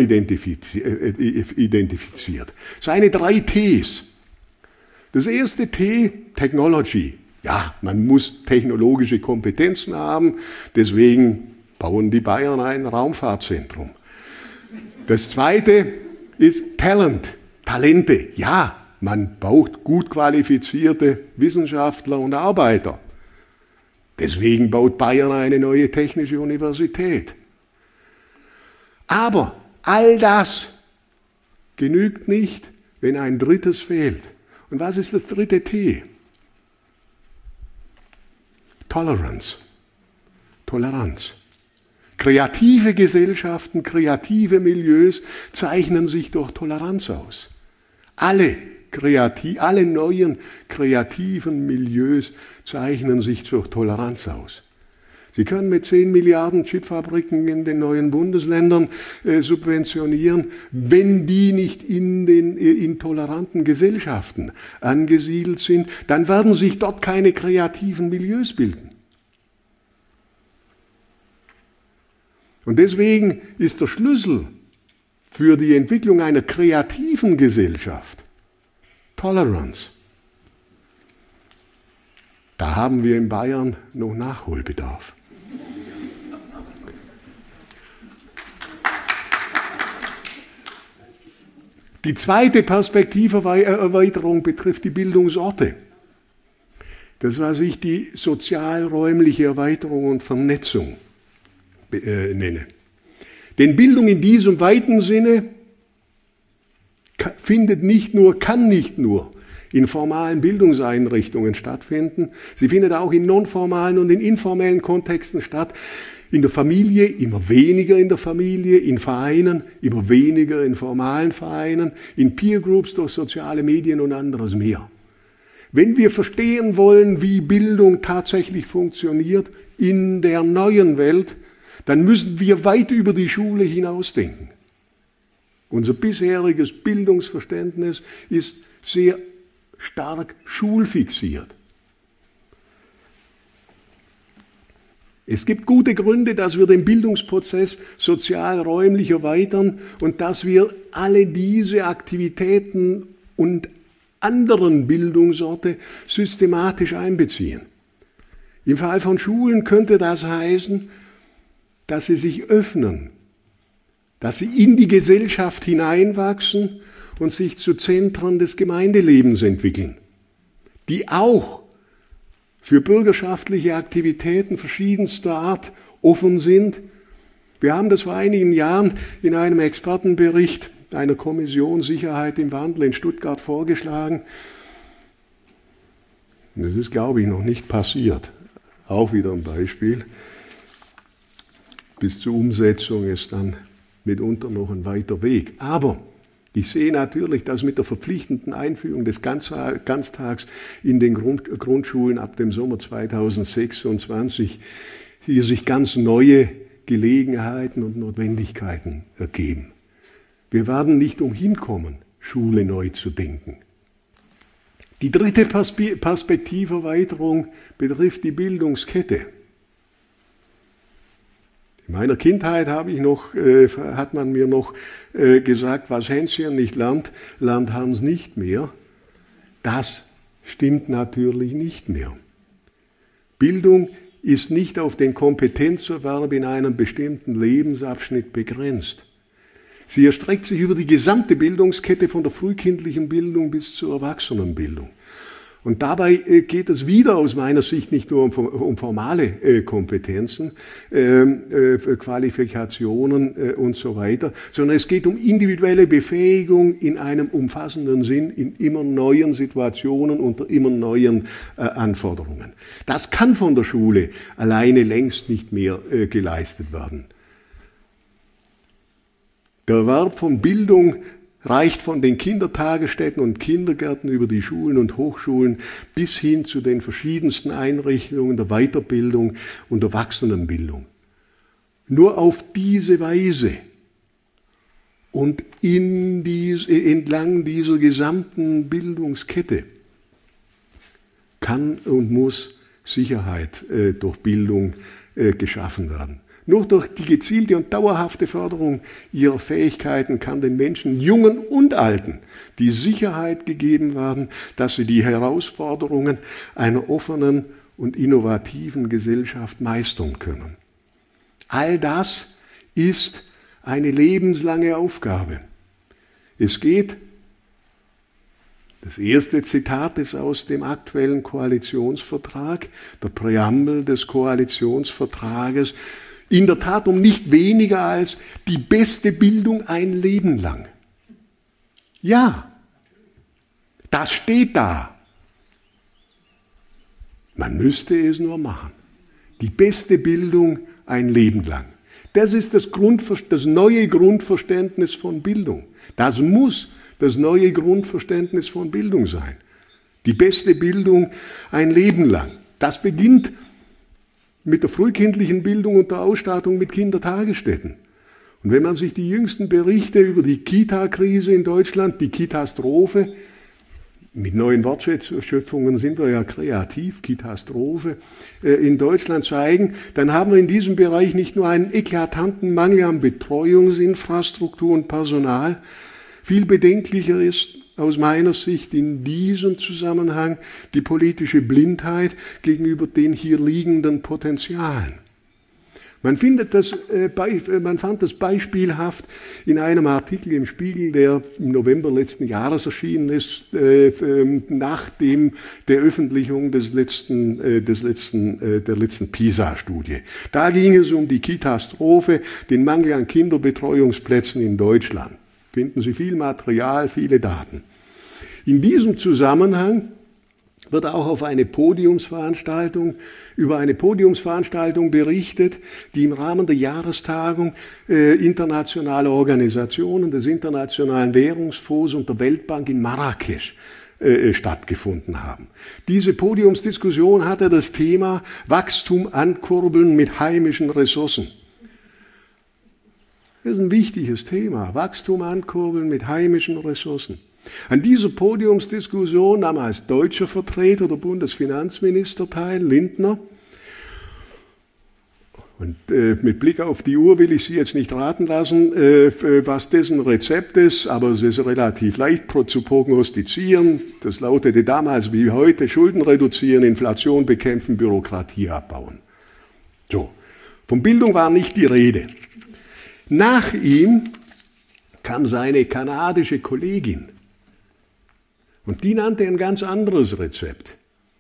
identifiziert. Seine drei Ts. Das erste T, Technology. Ja, man muss technologische Kompetenzen haben, deswegen bauen die Bayern ein Raumfahrtzentrum. Das zweite ist Talent, Talente. Ja, man braucht gut qualifizierte Wissenschaftler und Arbeiter. Deswegen baut Bayern eine neue technische Universität. Aber all das genügt nicht, wenn ein drittes fehlt. Und was ist das dritte T? Tolerance. Toleranz. Kreative Gesellschaften, kreative Milieus zeichnen sich durch Toleranz aus. Alle Kreativ, alle neuen kreativen Milieus zeichnen sich durch Toleranz aus. Sie können mit zehn Milliarden Chipfabriken in den neuen Bundesländern äh, subventionieren, wenn die nicht in den äh, intoleranten Gesellschaften angesiedelt sind, dann werden sich dort keine kreativen Milieus bilden. Und deswegen ist der Schlüssel für die Entwicklung einer kreativen Gesellschaft Tolerance. Da haben wir in Bayern noch Nachholbedarf. Die zweite Perspektiverweiterung betrifft die Bildungsorte. Das, was ich die sozialräumliche Erweiterung und Vernetzung äh, nenne. Denn Bildung in diesem weiten Sinne findet nicht nur, kann nicht nur in formalen Bildungseinrichtungen stattfinden, sie findet auch in nonformalen und in informellen Kontexten statt. In der Familie, immer weniger in der Familie, in Vereinen, immer weniger in formalen Vereinen, in Peergroups durch soziale Medien und anderes mehr. Wenn wir verstehen wollen, wie Bildung tatsächlich funktioniert in der neuen Welt, dann müssen wir weit über die Schule hinausdenken. Unser bisheriges Bildungsverständnis ist sehr stark schulfixiert. Es gibt gute Gründe, dass wir den Bildungsprozess sozial-räumlich erweitern und dass wir alle diese Aktivitäten und anderen Bildungsorte systematisch einbeziehen. Im Fall von Schulen könnte das heißen, dass sie sich öffnen, dass sie in die Gesellschaft hineinwachsen und sich zu Zentren des Gemeindelebens entwickeln, die auch für bürgerschaftliche Aktivitäten verschiedenster Art offen sind. Wir haben das vor einigen Jahren in einem Expertenbericht einer Kommission Sicherheit im Wandel in Stuttgart vorgeschlagen. Das ist, glaube ich, noch nicht passiert. Auch wieder ein Beispiel. Bis zur Umsetzung ist dann mitunter noch ein weiter Weg. Aber ich sehe natürlich, dass mit der verpflichtenden Einführung des Ganztags in den Grund, Grundschulen ab dem Sommer zweitausendsechsundzwanzig hier sich ganz neue Gelegenheiten und Notwendigkeiten ergeben. Wir werden nicht umhin kommen, Schule neu zu denken. Die dritte Perspektiverweiterung betrifft die Bildungskette. In meiner Kindheit habe ich noch, äh, hat man mir noch äh, gesagt, was Hänschen nicht lernt, lernt Hans nicht mehr. Das stimmt natürlich nicht mehr. Bildung ist nicht auf den Kompetenzerwerb in einem bestimmten Lebensabschnitt begrenzt. Sie erstreckt sich über die gesamte Bildungskette von der frühkindlichen Bildung bis zur Erwachsenenbildung. Und dabei geht es wieder aus meiner Sicht nicht nur um formale Kompetenzen, Qualifikationen und so weiter, sondern es geht um individuelle Befähigung in einem umfassenden Sinn, in immer neuen Situationen, unter immer neuen Anforderungen. Das kann von der Schule alleine längst nicht mehr geleistet werden. Der Erwerb von Bildung reicht von den Kindertagesstätten und Kindergärten über die Schulen und Hochschulen bis hin zu den verschiedensten Einrichtungen der Weiterbildung und Erwachsenenbildung. Nur auf diese Weise und in dies, entlang dieser gesamten Bildungskette kann und muss Sicherheit äh, durch Bildung äh, geschaffen werden. Nur durch die gezielte und dauerhafte Förderung ihrer Fähigkeiten kann den Menschen, Jungen und Alten, die Sicherheit gegeben werden, dass sie die Herausforderungen einer offenen und innovativen Gesellschaft meistern können. All das ist eine lebenslange Aufgabe. Es geht, das erste Zitat ist aus dem aktuellen Koalitionsvertrag, der Präambel des Koalitionsvertrages, in der Tat um nicht weniger als die beste Bildung ein Leben lang. Ja, das steht da. Man müsste es nur machen. Die beste Bildung ein Leben lang. Das ist das, Grundver- das neue Grundverständnis von Bildung. Das muss das neue Grundverständnis von Bildung sein. Die beste Bildung ein Leben lang. Das beginnt mit der frühkindlichen Bildung und der Ausstattung mit Kindertagesstätten. Und wenn man sich die jüngsten Berichte über die Kita-Krise in Deutschland, die Kitastrophe, mit neuen Wortschöpfungen sind wir ja kreativ, Kitastrophe, in Deutschland zeigen, dann haben wir in diesem Bereich nicht nur einen eklatanten Mangel an Betreuungsinfrastruktur und Personal. Viel bedenklicher ist aus meiner Sicht in diesem Zusammenhang die politische Blindheit gegenüber den hier liegenden Potenzialen. Man findet das, äh, man fand das beispielhaft in einem Artikel im Spiegel, der im November letzten Jahres erschienen ist, äh, nach dem der Öffentlichung des letzten, äh, des letzten, äh, der letzten PISA-Studie. Da ging es um die Kitastrophe, den Mangel an Kinderbetreuungsplätzen in Deutschland. Finden Sie viel Material, viele Daten. In diesem Zusammenhang wird auch auf eine Podiumsveranstaltung, über eine Podiumsveranstaltung berichtet, die im Rahmen der Jahrestagung äh, internationaler Organisationen, des Internationalen Währungsfonds und der Weltbank in Marrakesch äh, stattgefunden haben. Diese Podiumsdiskussion hatte das Thema Wachstum ankurbeln mit heimischen Ressourcen. Das ist ein wichtiges Thema, Wachstum ankurbeln mit heimischen Ressourcen. An dieser Podiumsdiskussion nahm als deutscher Vertreter der Bundesfinanzminister teil, Lindner. Und äh, mit Blick auf die Uhr will ich Sie jetzt nicht raten lassen, äh, was dessen Rezept ist, aber es ist relativ leicht zu prognostizieren. Das lautete damals wie heute: Schulden reduzieren, Inflation bekämpfen, Bürokratie abbauen. So, von Bildung war nicht die Rede. Nach ihm kam seine kanadische Kollegin und die nannte ein ganz anderes Rezept.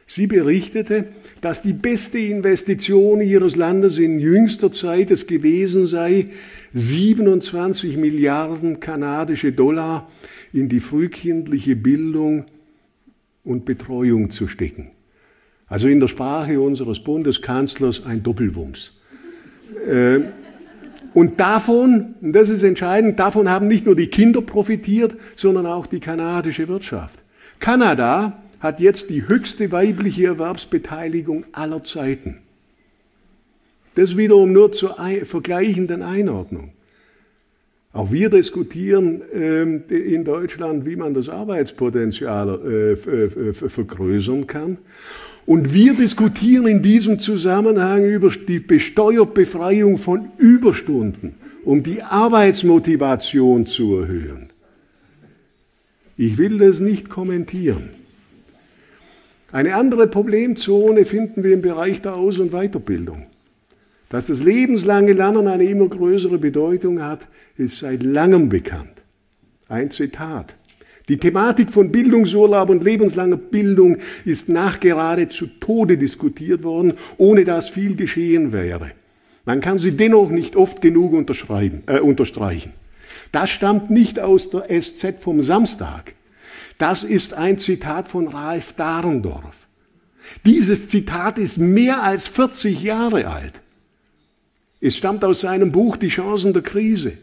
Sie berichtete, dass die beste Investition ihres Landes in jüngster Zeit es gewesen sei, siebenundzwanzig Milliarden kanadische Dollar in die frühkindliche Bildung und Betreuung zu stecken. Also in der Sprache unseres Bundeskanzlers ein Doppelwumms. Äh, und davon, und das ist entscheidend, davon haben nicht nur die Kinder profitiert, sondern auch die kanadische Wirtschaft. Kanada hat jetzt die höchste weibliche Erwerbsbeteiligung aller Zeiten. Das wiederum nur zur vergleichenden Einordnung. Auch wir diskutieren ähm, in Deutschland, wie man das Arbeitspotenzial äh, äh, vergrößern kann. Und wir diskutieren in diesem Zusammenhang über die Besteuerbefreiung von Überstunden, um die Arbeitsmotivation zu erhöhen. Ich will das nicht kommentieren. Eine andere Problemzone finden wir im Bereich der Aus- und Weiterbildung. Dass das lebenslange Lernen eine immer größere Bedeutung hat, ist seit langem bekannt. Ein Zitat. Die Thematik von Bildungsurlaub und lebenslanger Bildung ist nachgerade zu Tode diskutiert worden, ohne dass viel geschehen wäre. Man kann sie dennoch nicht oft genug unterschreiben, äh, unterstreichen. Das stammt nicht aus der S Z vom Samstag. Das ist ein Zitat von Ralf Dahrendorf. Dieses Zitat ist mehr als vierzig Jahre alt. Es stammt aus seinem Buch Die Chancen der Krise.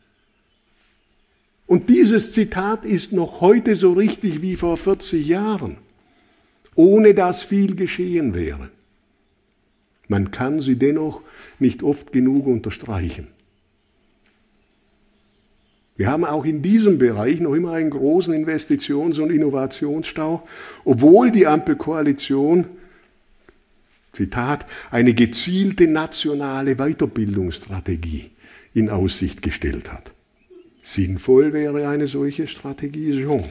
Und dieses Zitat ist noch heute so richtig wie vor vierzig Jahren, ohne dass viel geschehen wäre. Man kann sie dennoch nicht oft genug unterstreichen. Wir haben auch in diesem Bereich noch immer einen großen Investitions- und Innovationsstau, obwohl die Ampelkoalition, Zitat, eine gezielte nationale Weiterbildungsstrategie in Aussicht gestellt hat. Sinnvoll wäre eine solche Strategie schon.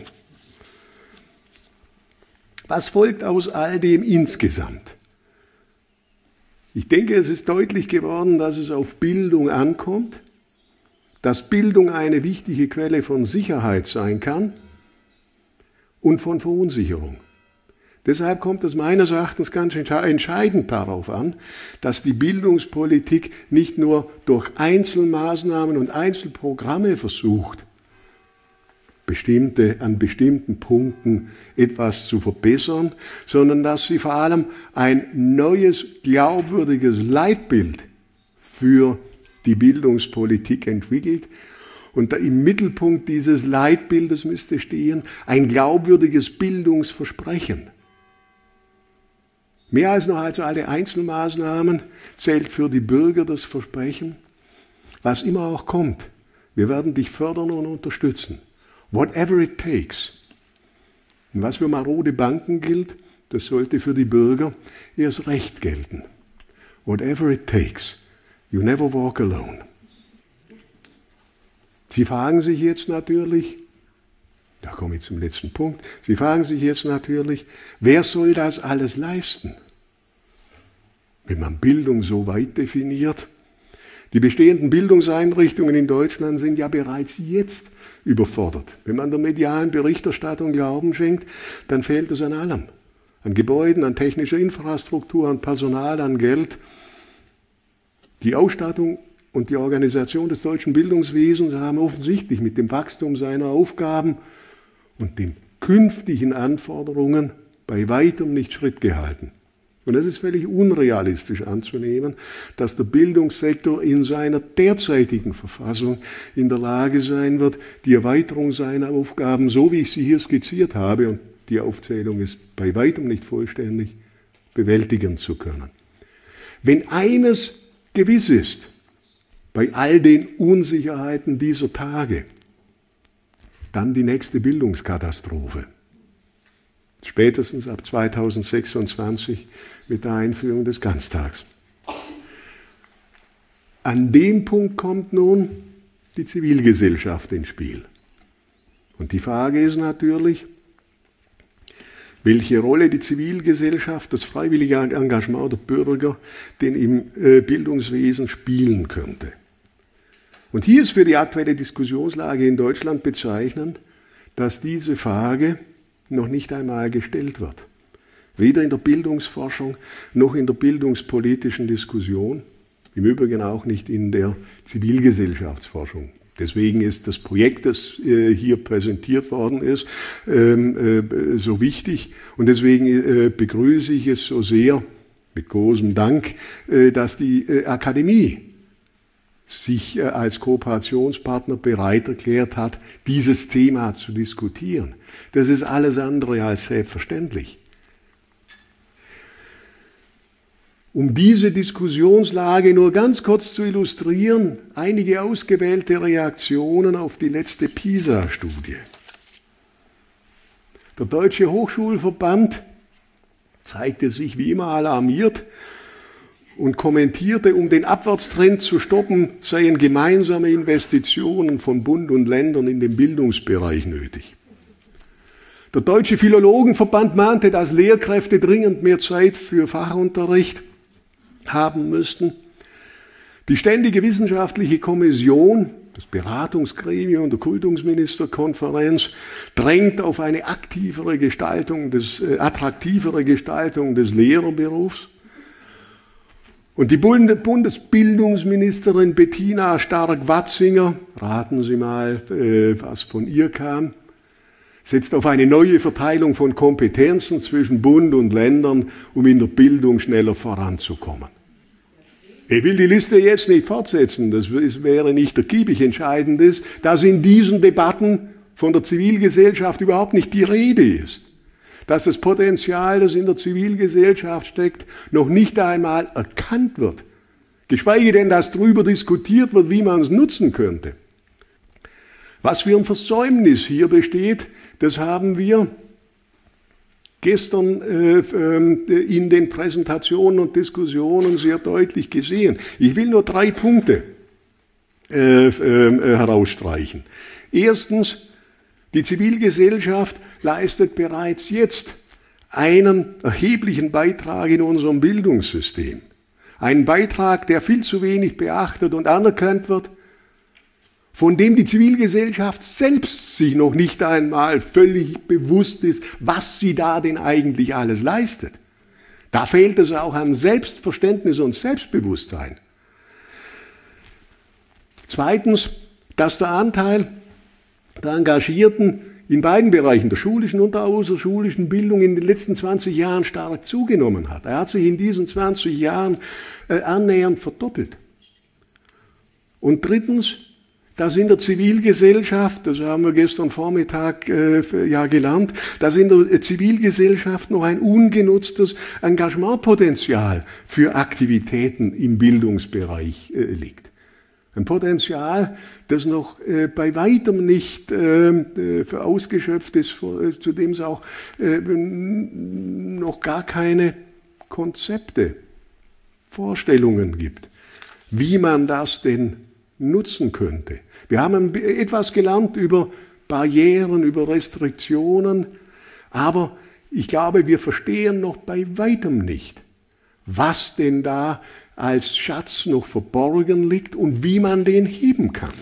Was folgt aus all dem insgesamt? Ich denke, es ist deutlich geworden, dass es auf Bildung ankommt, dass Bildung eine wichtige Quelle von Sicherheit sein kann und von Verunsicherung. Deshalb kommt es meines Erachtens ganz entscheidend darauf an, dass die Bildungspolitik nicht nur durch Einzelmaßnahmen und Einzelprogramme versucht, bestimmte, an bestimmten Punkten etwas zu verbessern, sondern dass sie vor allem ein neues, glaubwürdiges Leitbild für die Bildungspolitik entwickelt. Und im Mittelpunkt dieses Leitbildes müsste stehen ein glaubwürdiges Bildungsversprechen. Mehr als noch als alle Einzelmaßnahmen zählt für die Bürger das Versprechen, was immer auch kommt, wir werden dich fördern und unterstützen. Whatever it takes. Und was für marode Banken gilt, das sollte für die Bürger erst recht gelten. Whatever it takes. You never walk alone. Sie fragen sich jetzt natürlich, da komme ich zum letzten Punkt, Sie fragen sich jetzt natürlich, wer soll das alles leisten? Wenn man Bildung so weit definiert. Die bestehenden Bildungseinrichtungen in Deutschland sind ja bereits jetzt überfordert. Wenn man der medialen Berichterstattung Glauben schenkt, dann fehlt es an allem. An Gebäuden, an technischer Infrastruktur, an Personal, an Geld. Die Ausstattung und die Organisation des deutschen Bildungswesens haben offensichtlich mit dem Wachstum seiner Aufgaben und den künftigen Anforderungen bei weitem nicht Schritt gehalten. Und es ist völlig unrealistisch anzunehmen, dass der Bildungssektor in seiner derzeitigen Verfassung in der Lage sein wird, die Erweiterung seiner Aufgaben, so wie ich sie hier skizziert habe, und die Aufzählung ist bei weitem nicht vollständig, bewältigen zu können. Wenn eines gewiss ist, bei all den Unsicherheiten dieser Tage, dann die nächste Bildungskatastrophe. Spätestens ab zweitausendsechsundzwanzig mit der Einführung des Ganztags. An dem Punkt kommt nun die Zivilgesellschaft ins Spiel. Und die Frage ist natürlich, welche Rolle die Zivilgesellschaft, das freiwillige Engagement der Bürger denn im Bildungswesen spielen könnte. Und hier ist für die aktuelle Diskussionslage in Deutschland bezeichnend, dass diese Frage noch nicht einmal gestellt wird. Weder in der Bildungsforschung noch in der bildungspolitischen Diskussion, im Übrigen auch nicht in der Zivilgesellschaftsforschung. Deswegen ist das Projekt, das äh, hier präsentiert worden ist, ähm, äh, so wichtig und deswegen äh, begrüße ich es so sehr, mit großem Dank, äh, dass die äh, Akademie sich äh, als Kooperationspartner bereit erklärt hat, dieses Thema zu diskutieren. Das ist alles andere als selbstverständlich. Um diese Diskussionslage nur ganz kurz zu illustrieren, einige ausgewählte Reaktionen auf die letzte PISA-Studie. Der Deutsche Hochschulverband zeigte sich wie immer alarmiert und kommentierte, um den Abwärtstrend zu stoppen, seien gemeinsame Investitionen von Bund und Ländern in den Bildungsbereich nötig. Der Deutsche Philologenverband mahnte, dass Lehrkräfte dringend mehr Zeit für Fachunterricht haben müssten. Die Ständige Wissenschaftliche Kommission, das Beratungsgremium der Kultusministerkonferenz, drängt auf eine aktivere Gestaltung des, äh, attraktivere Gestaltung des Lehrerberufs. Und die Bundesbildungsministerin Bettina Stark-Watzinger, raten Sie mal, äh, was von ihr kam, setzt auf eine neue Verteilung von Kompetenzen zwischen Bund und Ländern, um in der Bildung schneller voranzukommen. Ich will die Liste jetzt nicht fortsetzen, das wäre nicht ergiebig. Entscheidend ist, dass in diesen Debatten von der Zivilgesellschaft überhaupt nicht die Rede ist. Dass das Potenzial, das in der Zivilgesellschaft steckt, noch nicht einmal erkannt wird. Geschweige denn, dass darüber diskutiert wird, wie man es nutzen könnte. Was für ein Versäumnis hier besteht, das haben wir gestern äh, in den Präsentationen und Diskussionen sehr deutlich gesehen. Ich will nur drei Punkte äh, äh, herausstreichen. Erstens, die Zivilgesellschaft leistet bereits jetzt einen erheblichen Beitrag in unserem Bildungssystem. Einen Beitrag, der viel zu wenig beachtet und anerkannt wird, von dem die Zivilgesellschaft selbst sich noch nicht einmal völlig bewusst ist, was sie da denn eigentlich alles leistet. Da fehlt es auch an Selbstverständnis und Selbstbewusstsein. Zweitens, dass der Anteil der Engagierten in beiden Bereichen, der schulischen und der außerschulischen Bildung, in den letzten zwanzig Jahren stark zugenommen hat. Er hat sich in diesen zwanzig Jahren äh, annähernd verdoppelt. Und drittens, dass in der Zivilgesellschaft, das haben wir gestern Vormittag äh, ja gelernt, dass in der Zivilgesellschaft noch ein ungenutztes Engagementpotenzial für Aktivitäten im Bildungsbereich äh, liegt. Ein Potenzial, das noch äh, bei weitem nicht äh, ausgeschöpft ist, äh, zu dem es auch äh, noch gar keine Konzepte, Vorstellungen gibt, wie man das denn nutzen könnte. Wir haben etwas gelernt über Barrieren, über Restriktionen, aber ich glaube, wir verstehen noch bei weitem nicht, was denn da als Schatz noch verborgen liegt und wie man den heben kann.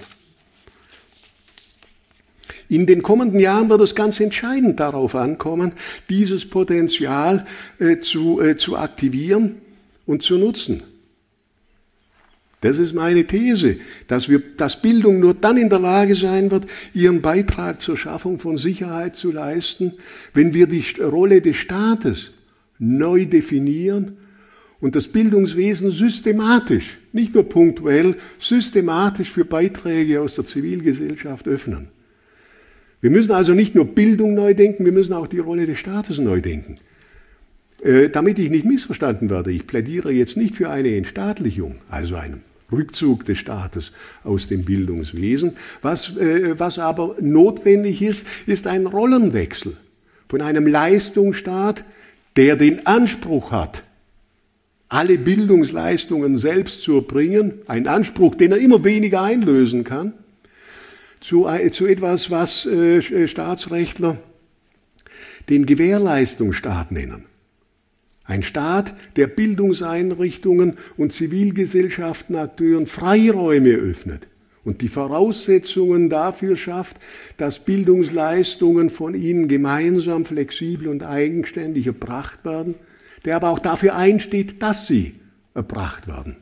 In den kommenden Jahren wird es ganz entscheidend darauf ankommen, dieses Potenzial äh, zu, äh, zu aktivieren und zu nutzen. Das ist meine These, dass, wir, dass Bildung nur dann in der Lage sein wird, ihren Beitrag zur Schaffung von Sicherheit zu leisten, wenn wir die Rolle des Staates neu definieren und das Bildungswesen systematisch, nicht nur punktuell, systematisch für Beiträge aus der Zivilgesellschaft öffnen. Wir müssen also nicht nur Bildung neu denken, wir müssen auch die Rolle des Staates neu denken. Äh, damit ich nicht missverstanden werde, ich plädiere jetzt nicht für eine Entstaatlichung, also einen Rückzug des Staates aus dem Bildungswesen. Was, äh, was aber notwendig ist, ist ein Rollenwechsel von einem Leistungsstaat, der den Anspruch hat, alle Bildungsleistungen selbst zu erbringen, ein Anspruch, den er immer weniger einlösen kann, zu, zu etwas, was äh, Staatsrechtler den Gewährleistungsstaat nennen. Ein Staat, der Bildungseinrichtungen und Zivilgesellschaften, Akteuren Freiräume öffnet, und die Voraussetzungen dafür schafft, dass Bildungsleistungen von ihnen gemeinsam, flexibel und eigenständig erbracht werden, der aber auch dafür einsteht, dass sie erbracht werden.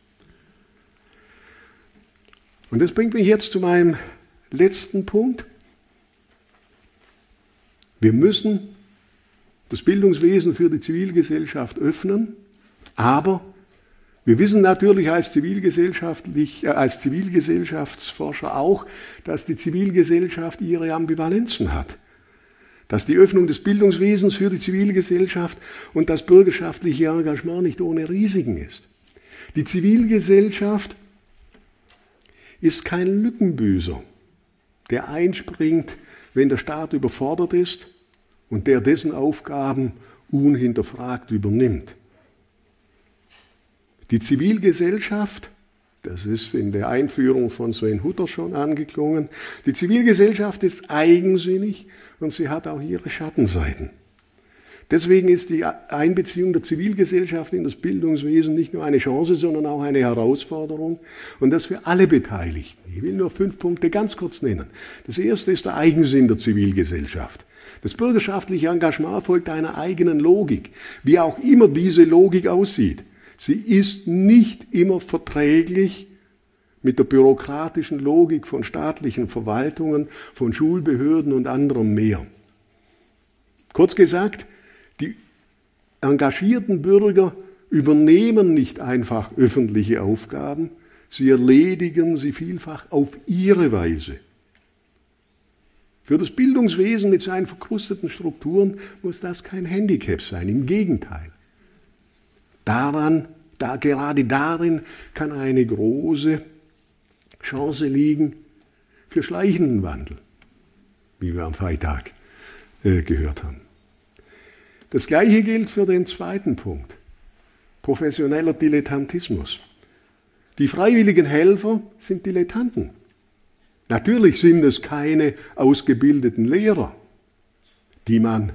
Und das bringt mich jetzt zu meinem letzten Punkt. Wir müssen das Bildungswesen für die Zivilgesellschaft öffnen, aber wir wissen natürlich als, zivilgesellschaftlich, äh, als Zivilgesellschaftsforscher auch, dass die Zivilgesellschaft ihre Ambivalenzen hat. Dass die Öffnung des Bildungswesens für die Zivilgesellschaft und das bürgerschaftliche Engagement nicht ohne Risiken ist. Die Zivilgesellschaft ist kein Lückenbüßer, der einspringt, wenn der Staat überfordert ist und der dessen Aufgaben unhinterfragt übernimmt. Die Zivilgesellschaft, das ist in der Einführung von Sven Hutter schon angeklungen, die Zivilgesellschaft ist eigensinnig und sie hat auch ihre Schattenseiten. Deswegen ist die Einbeziehung der Zivilgesellschaft in das Bildungswesen nicht nur eine Chance, sondern auch eine Herausforderung und das für alle Beteiligten. Ich will nur fünf Punkte ganz kurz nennen. Das erste ist der Eigensinn der Zivilgesellschaft. Das bürgerschaftliche Engagement folgt einer eigenen Logik, wie auch immer diese Logik aussieht. Sie ist nicht immer verträglich mit der bürokratischen Logik von staatlichen Verwaltungen, von Schulbehörden und anderem mehr. Kurz gesagt, die engagierten Bürger übernehmen nicht einfach öffentliche Aufgaben, sie erledigen sie vielfach auf ihre Weise. Für das Bildungswesen mit seinen verkrusteten Strukturen muss das kein Handicap sein, im Gegenteil. Daran, da, gerade darin kann eine große Chance liegen für schleichenden Wandel, wie wir am Freitag äh, gehört haben. Das Gleiche gilt für den zweiten Punkt, professioneller Dilettantismus. Die freiwilligen Helfer sind Dilettanten. Natürlich sind es keine ausgebildeten Lehrer, die man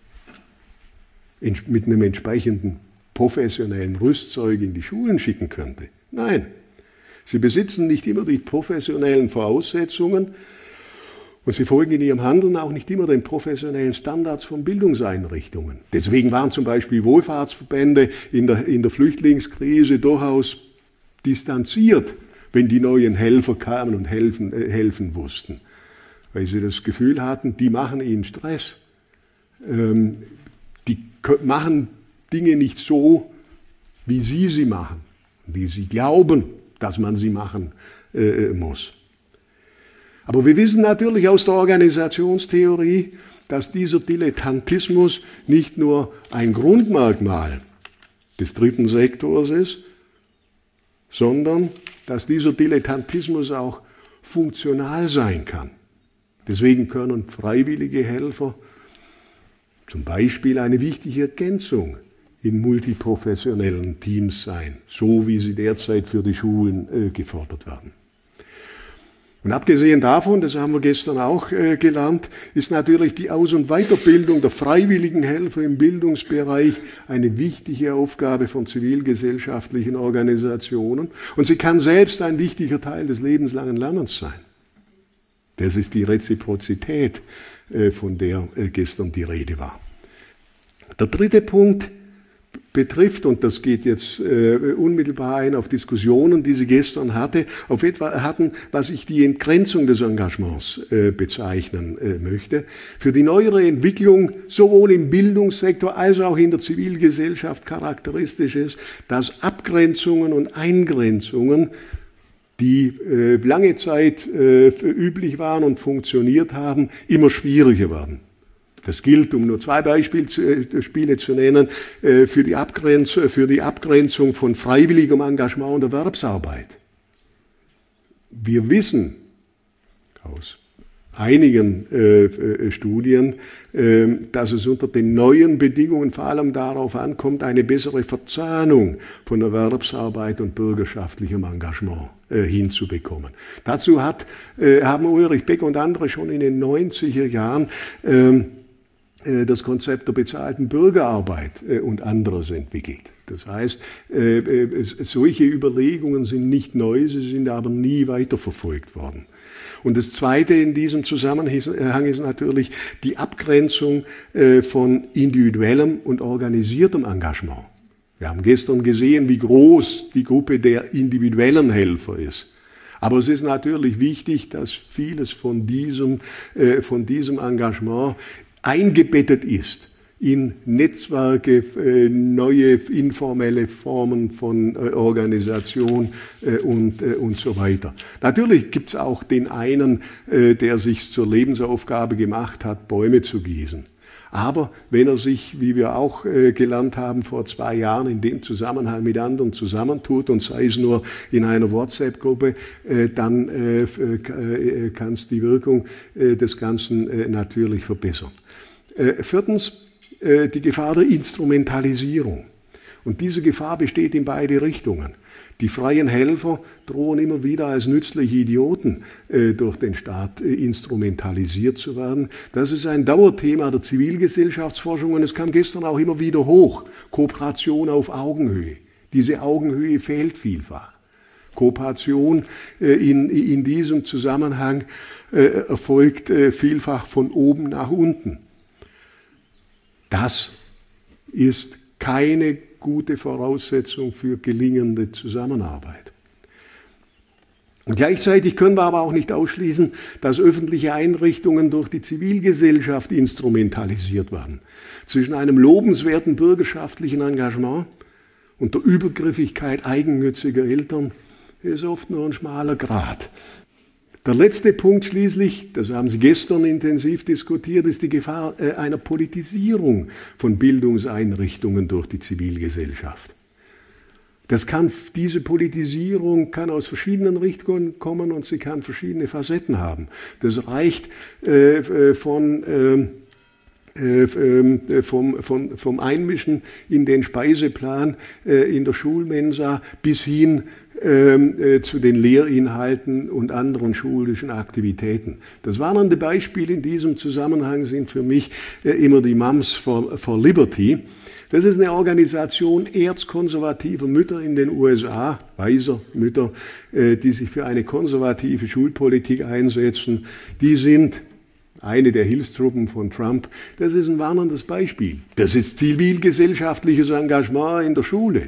mit einem entsprechenden professionellen Rüstzeug in die Schulen schicken könnte. Nein, sie besitzen nicht immer die professionellen Voraussetzungen und sie folgen in ihrem Handeln auch nicht immer den professionellen Standards von Bildungseinrichtungen. Deswegen waren zum Beispiel Wohlfahrtsverbände in der, in der Flüchtlingskrise durchaus distanziert, wenn die neuen Helfer kamen und helfen, äh, helfen wussten, weil sie das Gefühl hatten, die machen ihnen Stress, ähm, die machen Dinge nicht so, wie sie sie machen, wie sie glauben, dass man sie machen äh, muss. Aber wir wissen natürlich aus der Organisationstheorie, dass dieser Dilettantismus nicht nur ein Grundmerkmal des dritten Sektors ist, sondern dass dieser Dilettantismus auch funktional sein kann. Deswegen können freiwillige Helfer zum Beispiel eine wichtige Ergänzung in multiprofessionellen Teams sein, so wie sie derzeit für die Schulen äh, gefordert werden. Und abgesehen davon, das haben wir gestern auch äh, gelernt, ist natürlich die Aus- und Weiterbildung der freiwilligen Helfer im Bildungsbereich eine wichtige Aufgabe von zivilgesellschaftlichen Organisationen. Und sie kann selbst ein wichtiger Teil des lebenslangen Lernens sein. Das ist die Reziprozität, äh, von der äh, gestern die Rede war. Der dritte Punkt betrifft, und das geht jetzt äh, unmittelbar ein auf Diskussionen, die Sie gestern hatte, auf etwa hatten, was ich die Entgrenzung des Engagements äh, bezeichnen äh, möchte. Für die neuere Entwicklung sowohl im Bildungssektor als auch in der Zivilgesellschaft charakteristisch ist, dass Abgrenzungen und Eingrenzungen, die äh, lange Zeit äh, üblich waren und funktioniert haben, immer schwieriger werden. Das gilt, um nur zwei Beispiele zu nennen, für die Abgrenzung, für die Abgrenzung von freiwilligem Engagement und Erwerbsarbeit. Wir wissen aus einigen äh, Studien, äh, dass es unter den neuen Bedingungen vor allem darauf ankommt, eine bessere Verzahnung von Erwerbsarbeit und bürgerschaftlichem Engagement äh, hinzubekommen. Dazu hat, äh, haben Ulrich Beck und andere schon in den neunziger Jahren äh, das Konzept der bezahlten Bürgerarbeit und anderes entwickelt. Das heißt, solche Überlegungen sind nicht neu, sie sind aber nie weiterverfolgt worden. Und das Zweite in diesem Zusammenhang ist natürlich die Abgrenzung von individuellem und organisiertem Engagement. Wir haben gestern gesehen, wie groß die Gruppe der individuellen Helfer ist. Aber es ist natürlich wichtig, dass vieles von diesem, von diesem Engagement eingebettet ist in Netzwerke, neue informelle Formen von Organisation und, und so weiter. Natürlich gibt es auch den einen, der sich zur Lebensaufgabe gemacht hat, Bäume zu gießen. Aber wenn er sich, wie wir auch gelernt haben vor zwei Jahren, in dem Zusammenhang mit anderen zusammentut und sei es nur in einer WhatsApp-Gruppe, dann kann es die Wirkung des Ganzen natürlich verbessern. Viertens, die Gefahr der Instrumentalisierung. Und diese Gefahr besteht in beide Richtungen. Die freien Helfer drohen immer wieder als nützliche Idioten äh, durch den Staat äh, instrumentalisiert zu werden. Das ist ein Dauerthema der Zivilgesellschaftsforschung und es kam gestern auch immer wieder hoch. Kooperation auf Augenhöhe. Diese Augenhöhe fehlt vielfach. Kooperation äh, in, in diesem Zusammenhang äh, erfolgt äh, vielfach von oben nach unten. Das ist keine gute Voraussetzung für gelingende Zusammenarbeit. Und gleichzeitig können wir aber auch nicht ausschließen, dass öffentliche Einrichtungen durch die Zivilgesellschaft instrumentalisiert werden. Zwischen einem lobenswerten bürgerschaftlichen Engagement und der Übergriffigkeit eigennütziger Eltern ist oft nur ein schmaler Grat. Der letzte Punkt schließlich, das haben Sie gestern intensiv diskutiert, ist die Gefahr einer Politisierung von Bildungseinrichtungen durch die Zivilgesellschaft. Das kann, diese Politisierung kann aus verschiedenen Richtungen kommen und sie kann verschiedene Facetten haben. Das reicht äh, von, äh, äh, vom, vom, vom Einmischen in den Speiseplan äh, in der Schulmensa bis hin Äh, zu den Lehrinhalten und anderen schulischen Aktivitäten. Das warnende Beispiel in diesem Zusammenhang sind für mich äh, immer die Moms for, for Liberty. Das ist eine Organisation erzkonservativer Mütter in den U S A, weiser Mütter, äh, die sich für eine konservative Schulpolitik einsetzen. Die sind eine der Hilfstruppen von Trump. Das ist ein warnendes Beispiel. Das ist zivilgesellschaftliches Engagement in der Schule.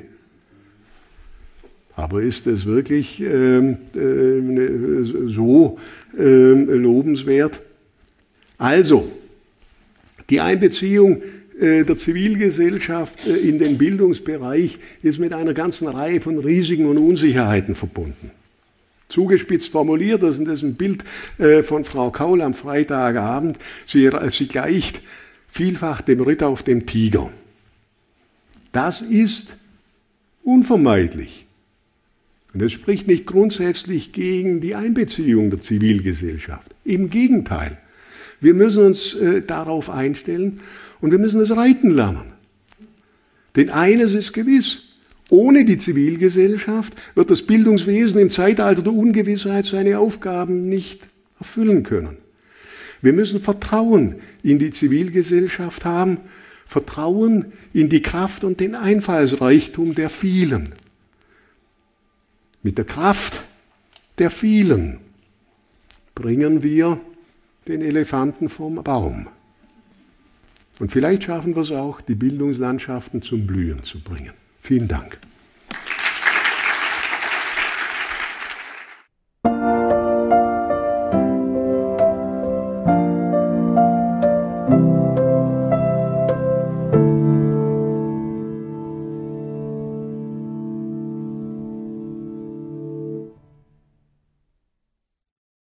Aber ist es wirklich äh, äh, so äh, lobenswert? Also, die Einbeziehung äh, der Zivilgesellschaft äh, in den Bildungsbereich ist mit einer ganzen Reihe von Risiken und Unsicherheiten verbunden. Zugespitzt formuliert, das ist ein Bild äh, von Frau Kaul am Freitagabend, sie, sie gleicht vielfach dem Ritter auf dem Tiger. Das ist unvermeidlich. Und das spricht nicht grundsätzlich gegen die Einbeziehung der Zivilgesellschaft. Im Gegenteil. Wir müssen uns äh, darauf einstellen und wir müssen es reiten lernen. Denn eines ist gewiss, ohne die Zivilgesellschaft wird das Bildungswesen im Zeitalter der Ungewissheit seine Aufgaben nicht erfüllen können. Wir müssen Vertrauen in die Zivilgesellschaft haben, Vertrauen in die Kraft und den Einfallsreichtum der vielen. Mit der Kraft der vielen bringen wir den Elefanten vom Baum. Und vielleicht schaffen wir es auch, die Bildungslandschaften zum Blühen zu bringen. Vielen Dank.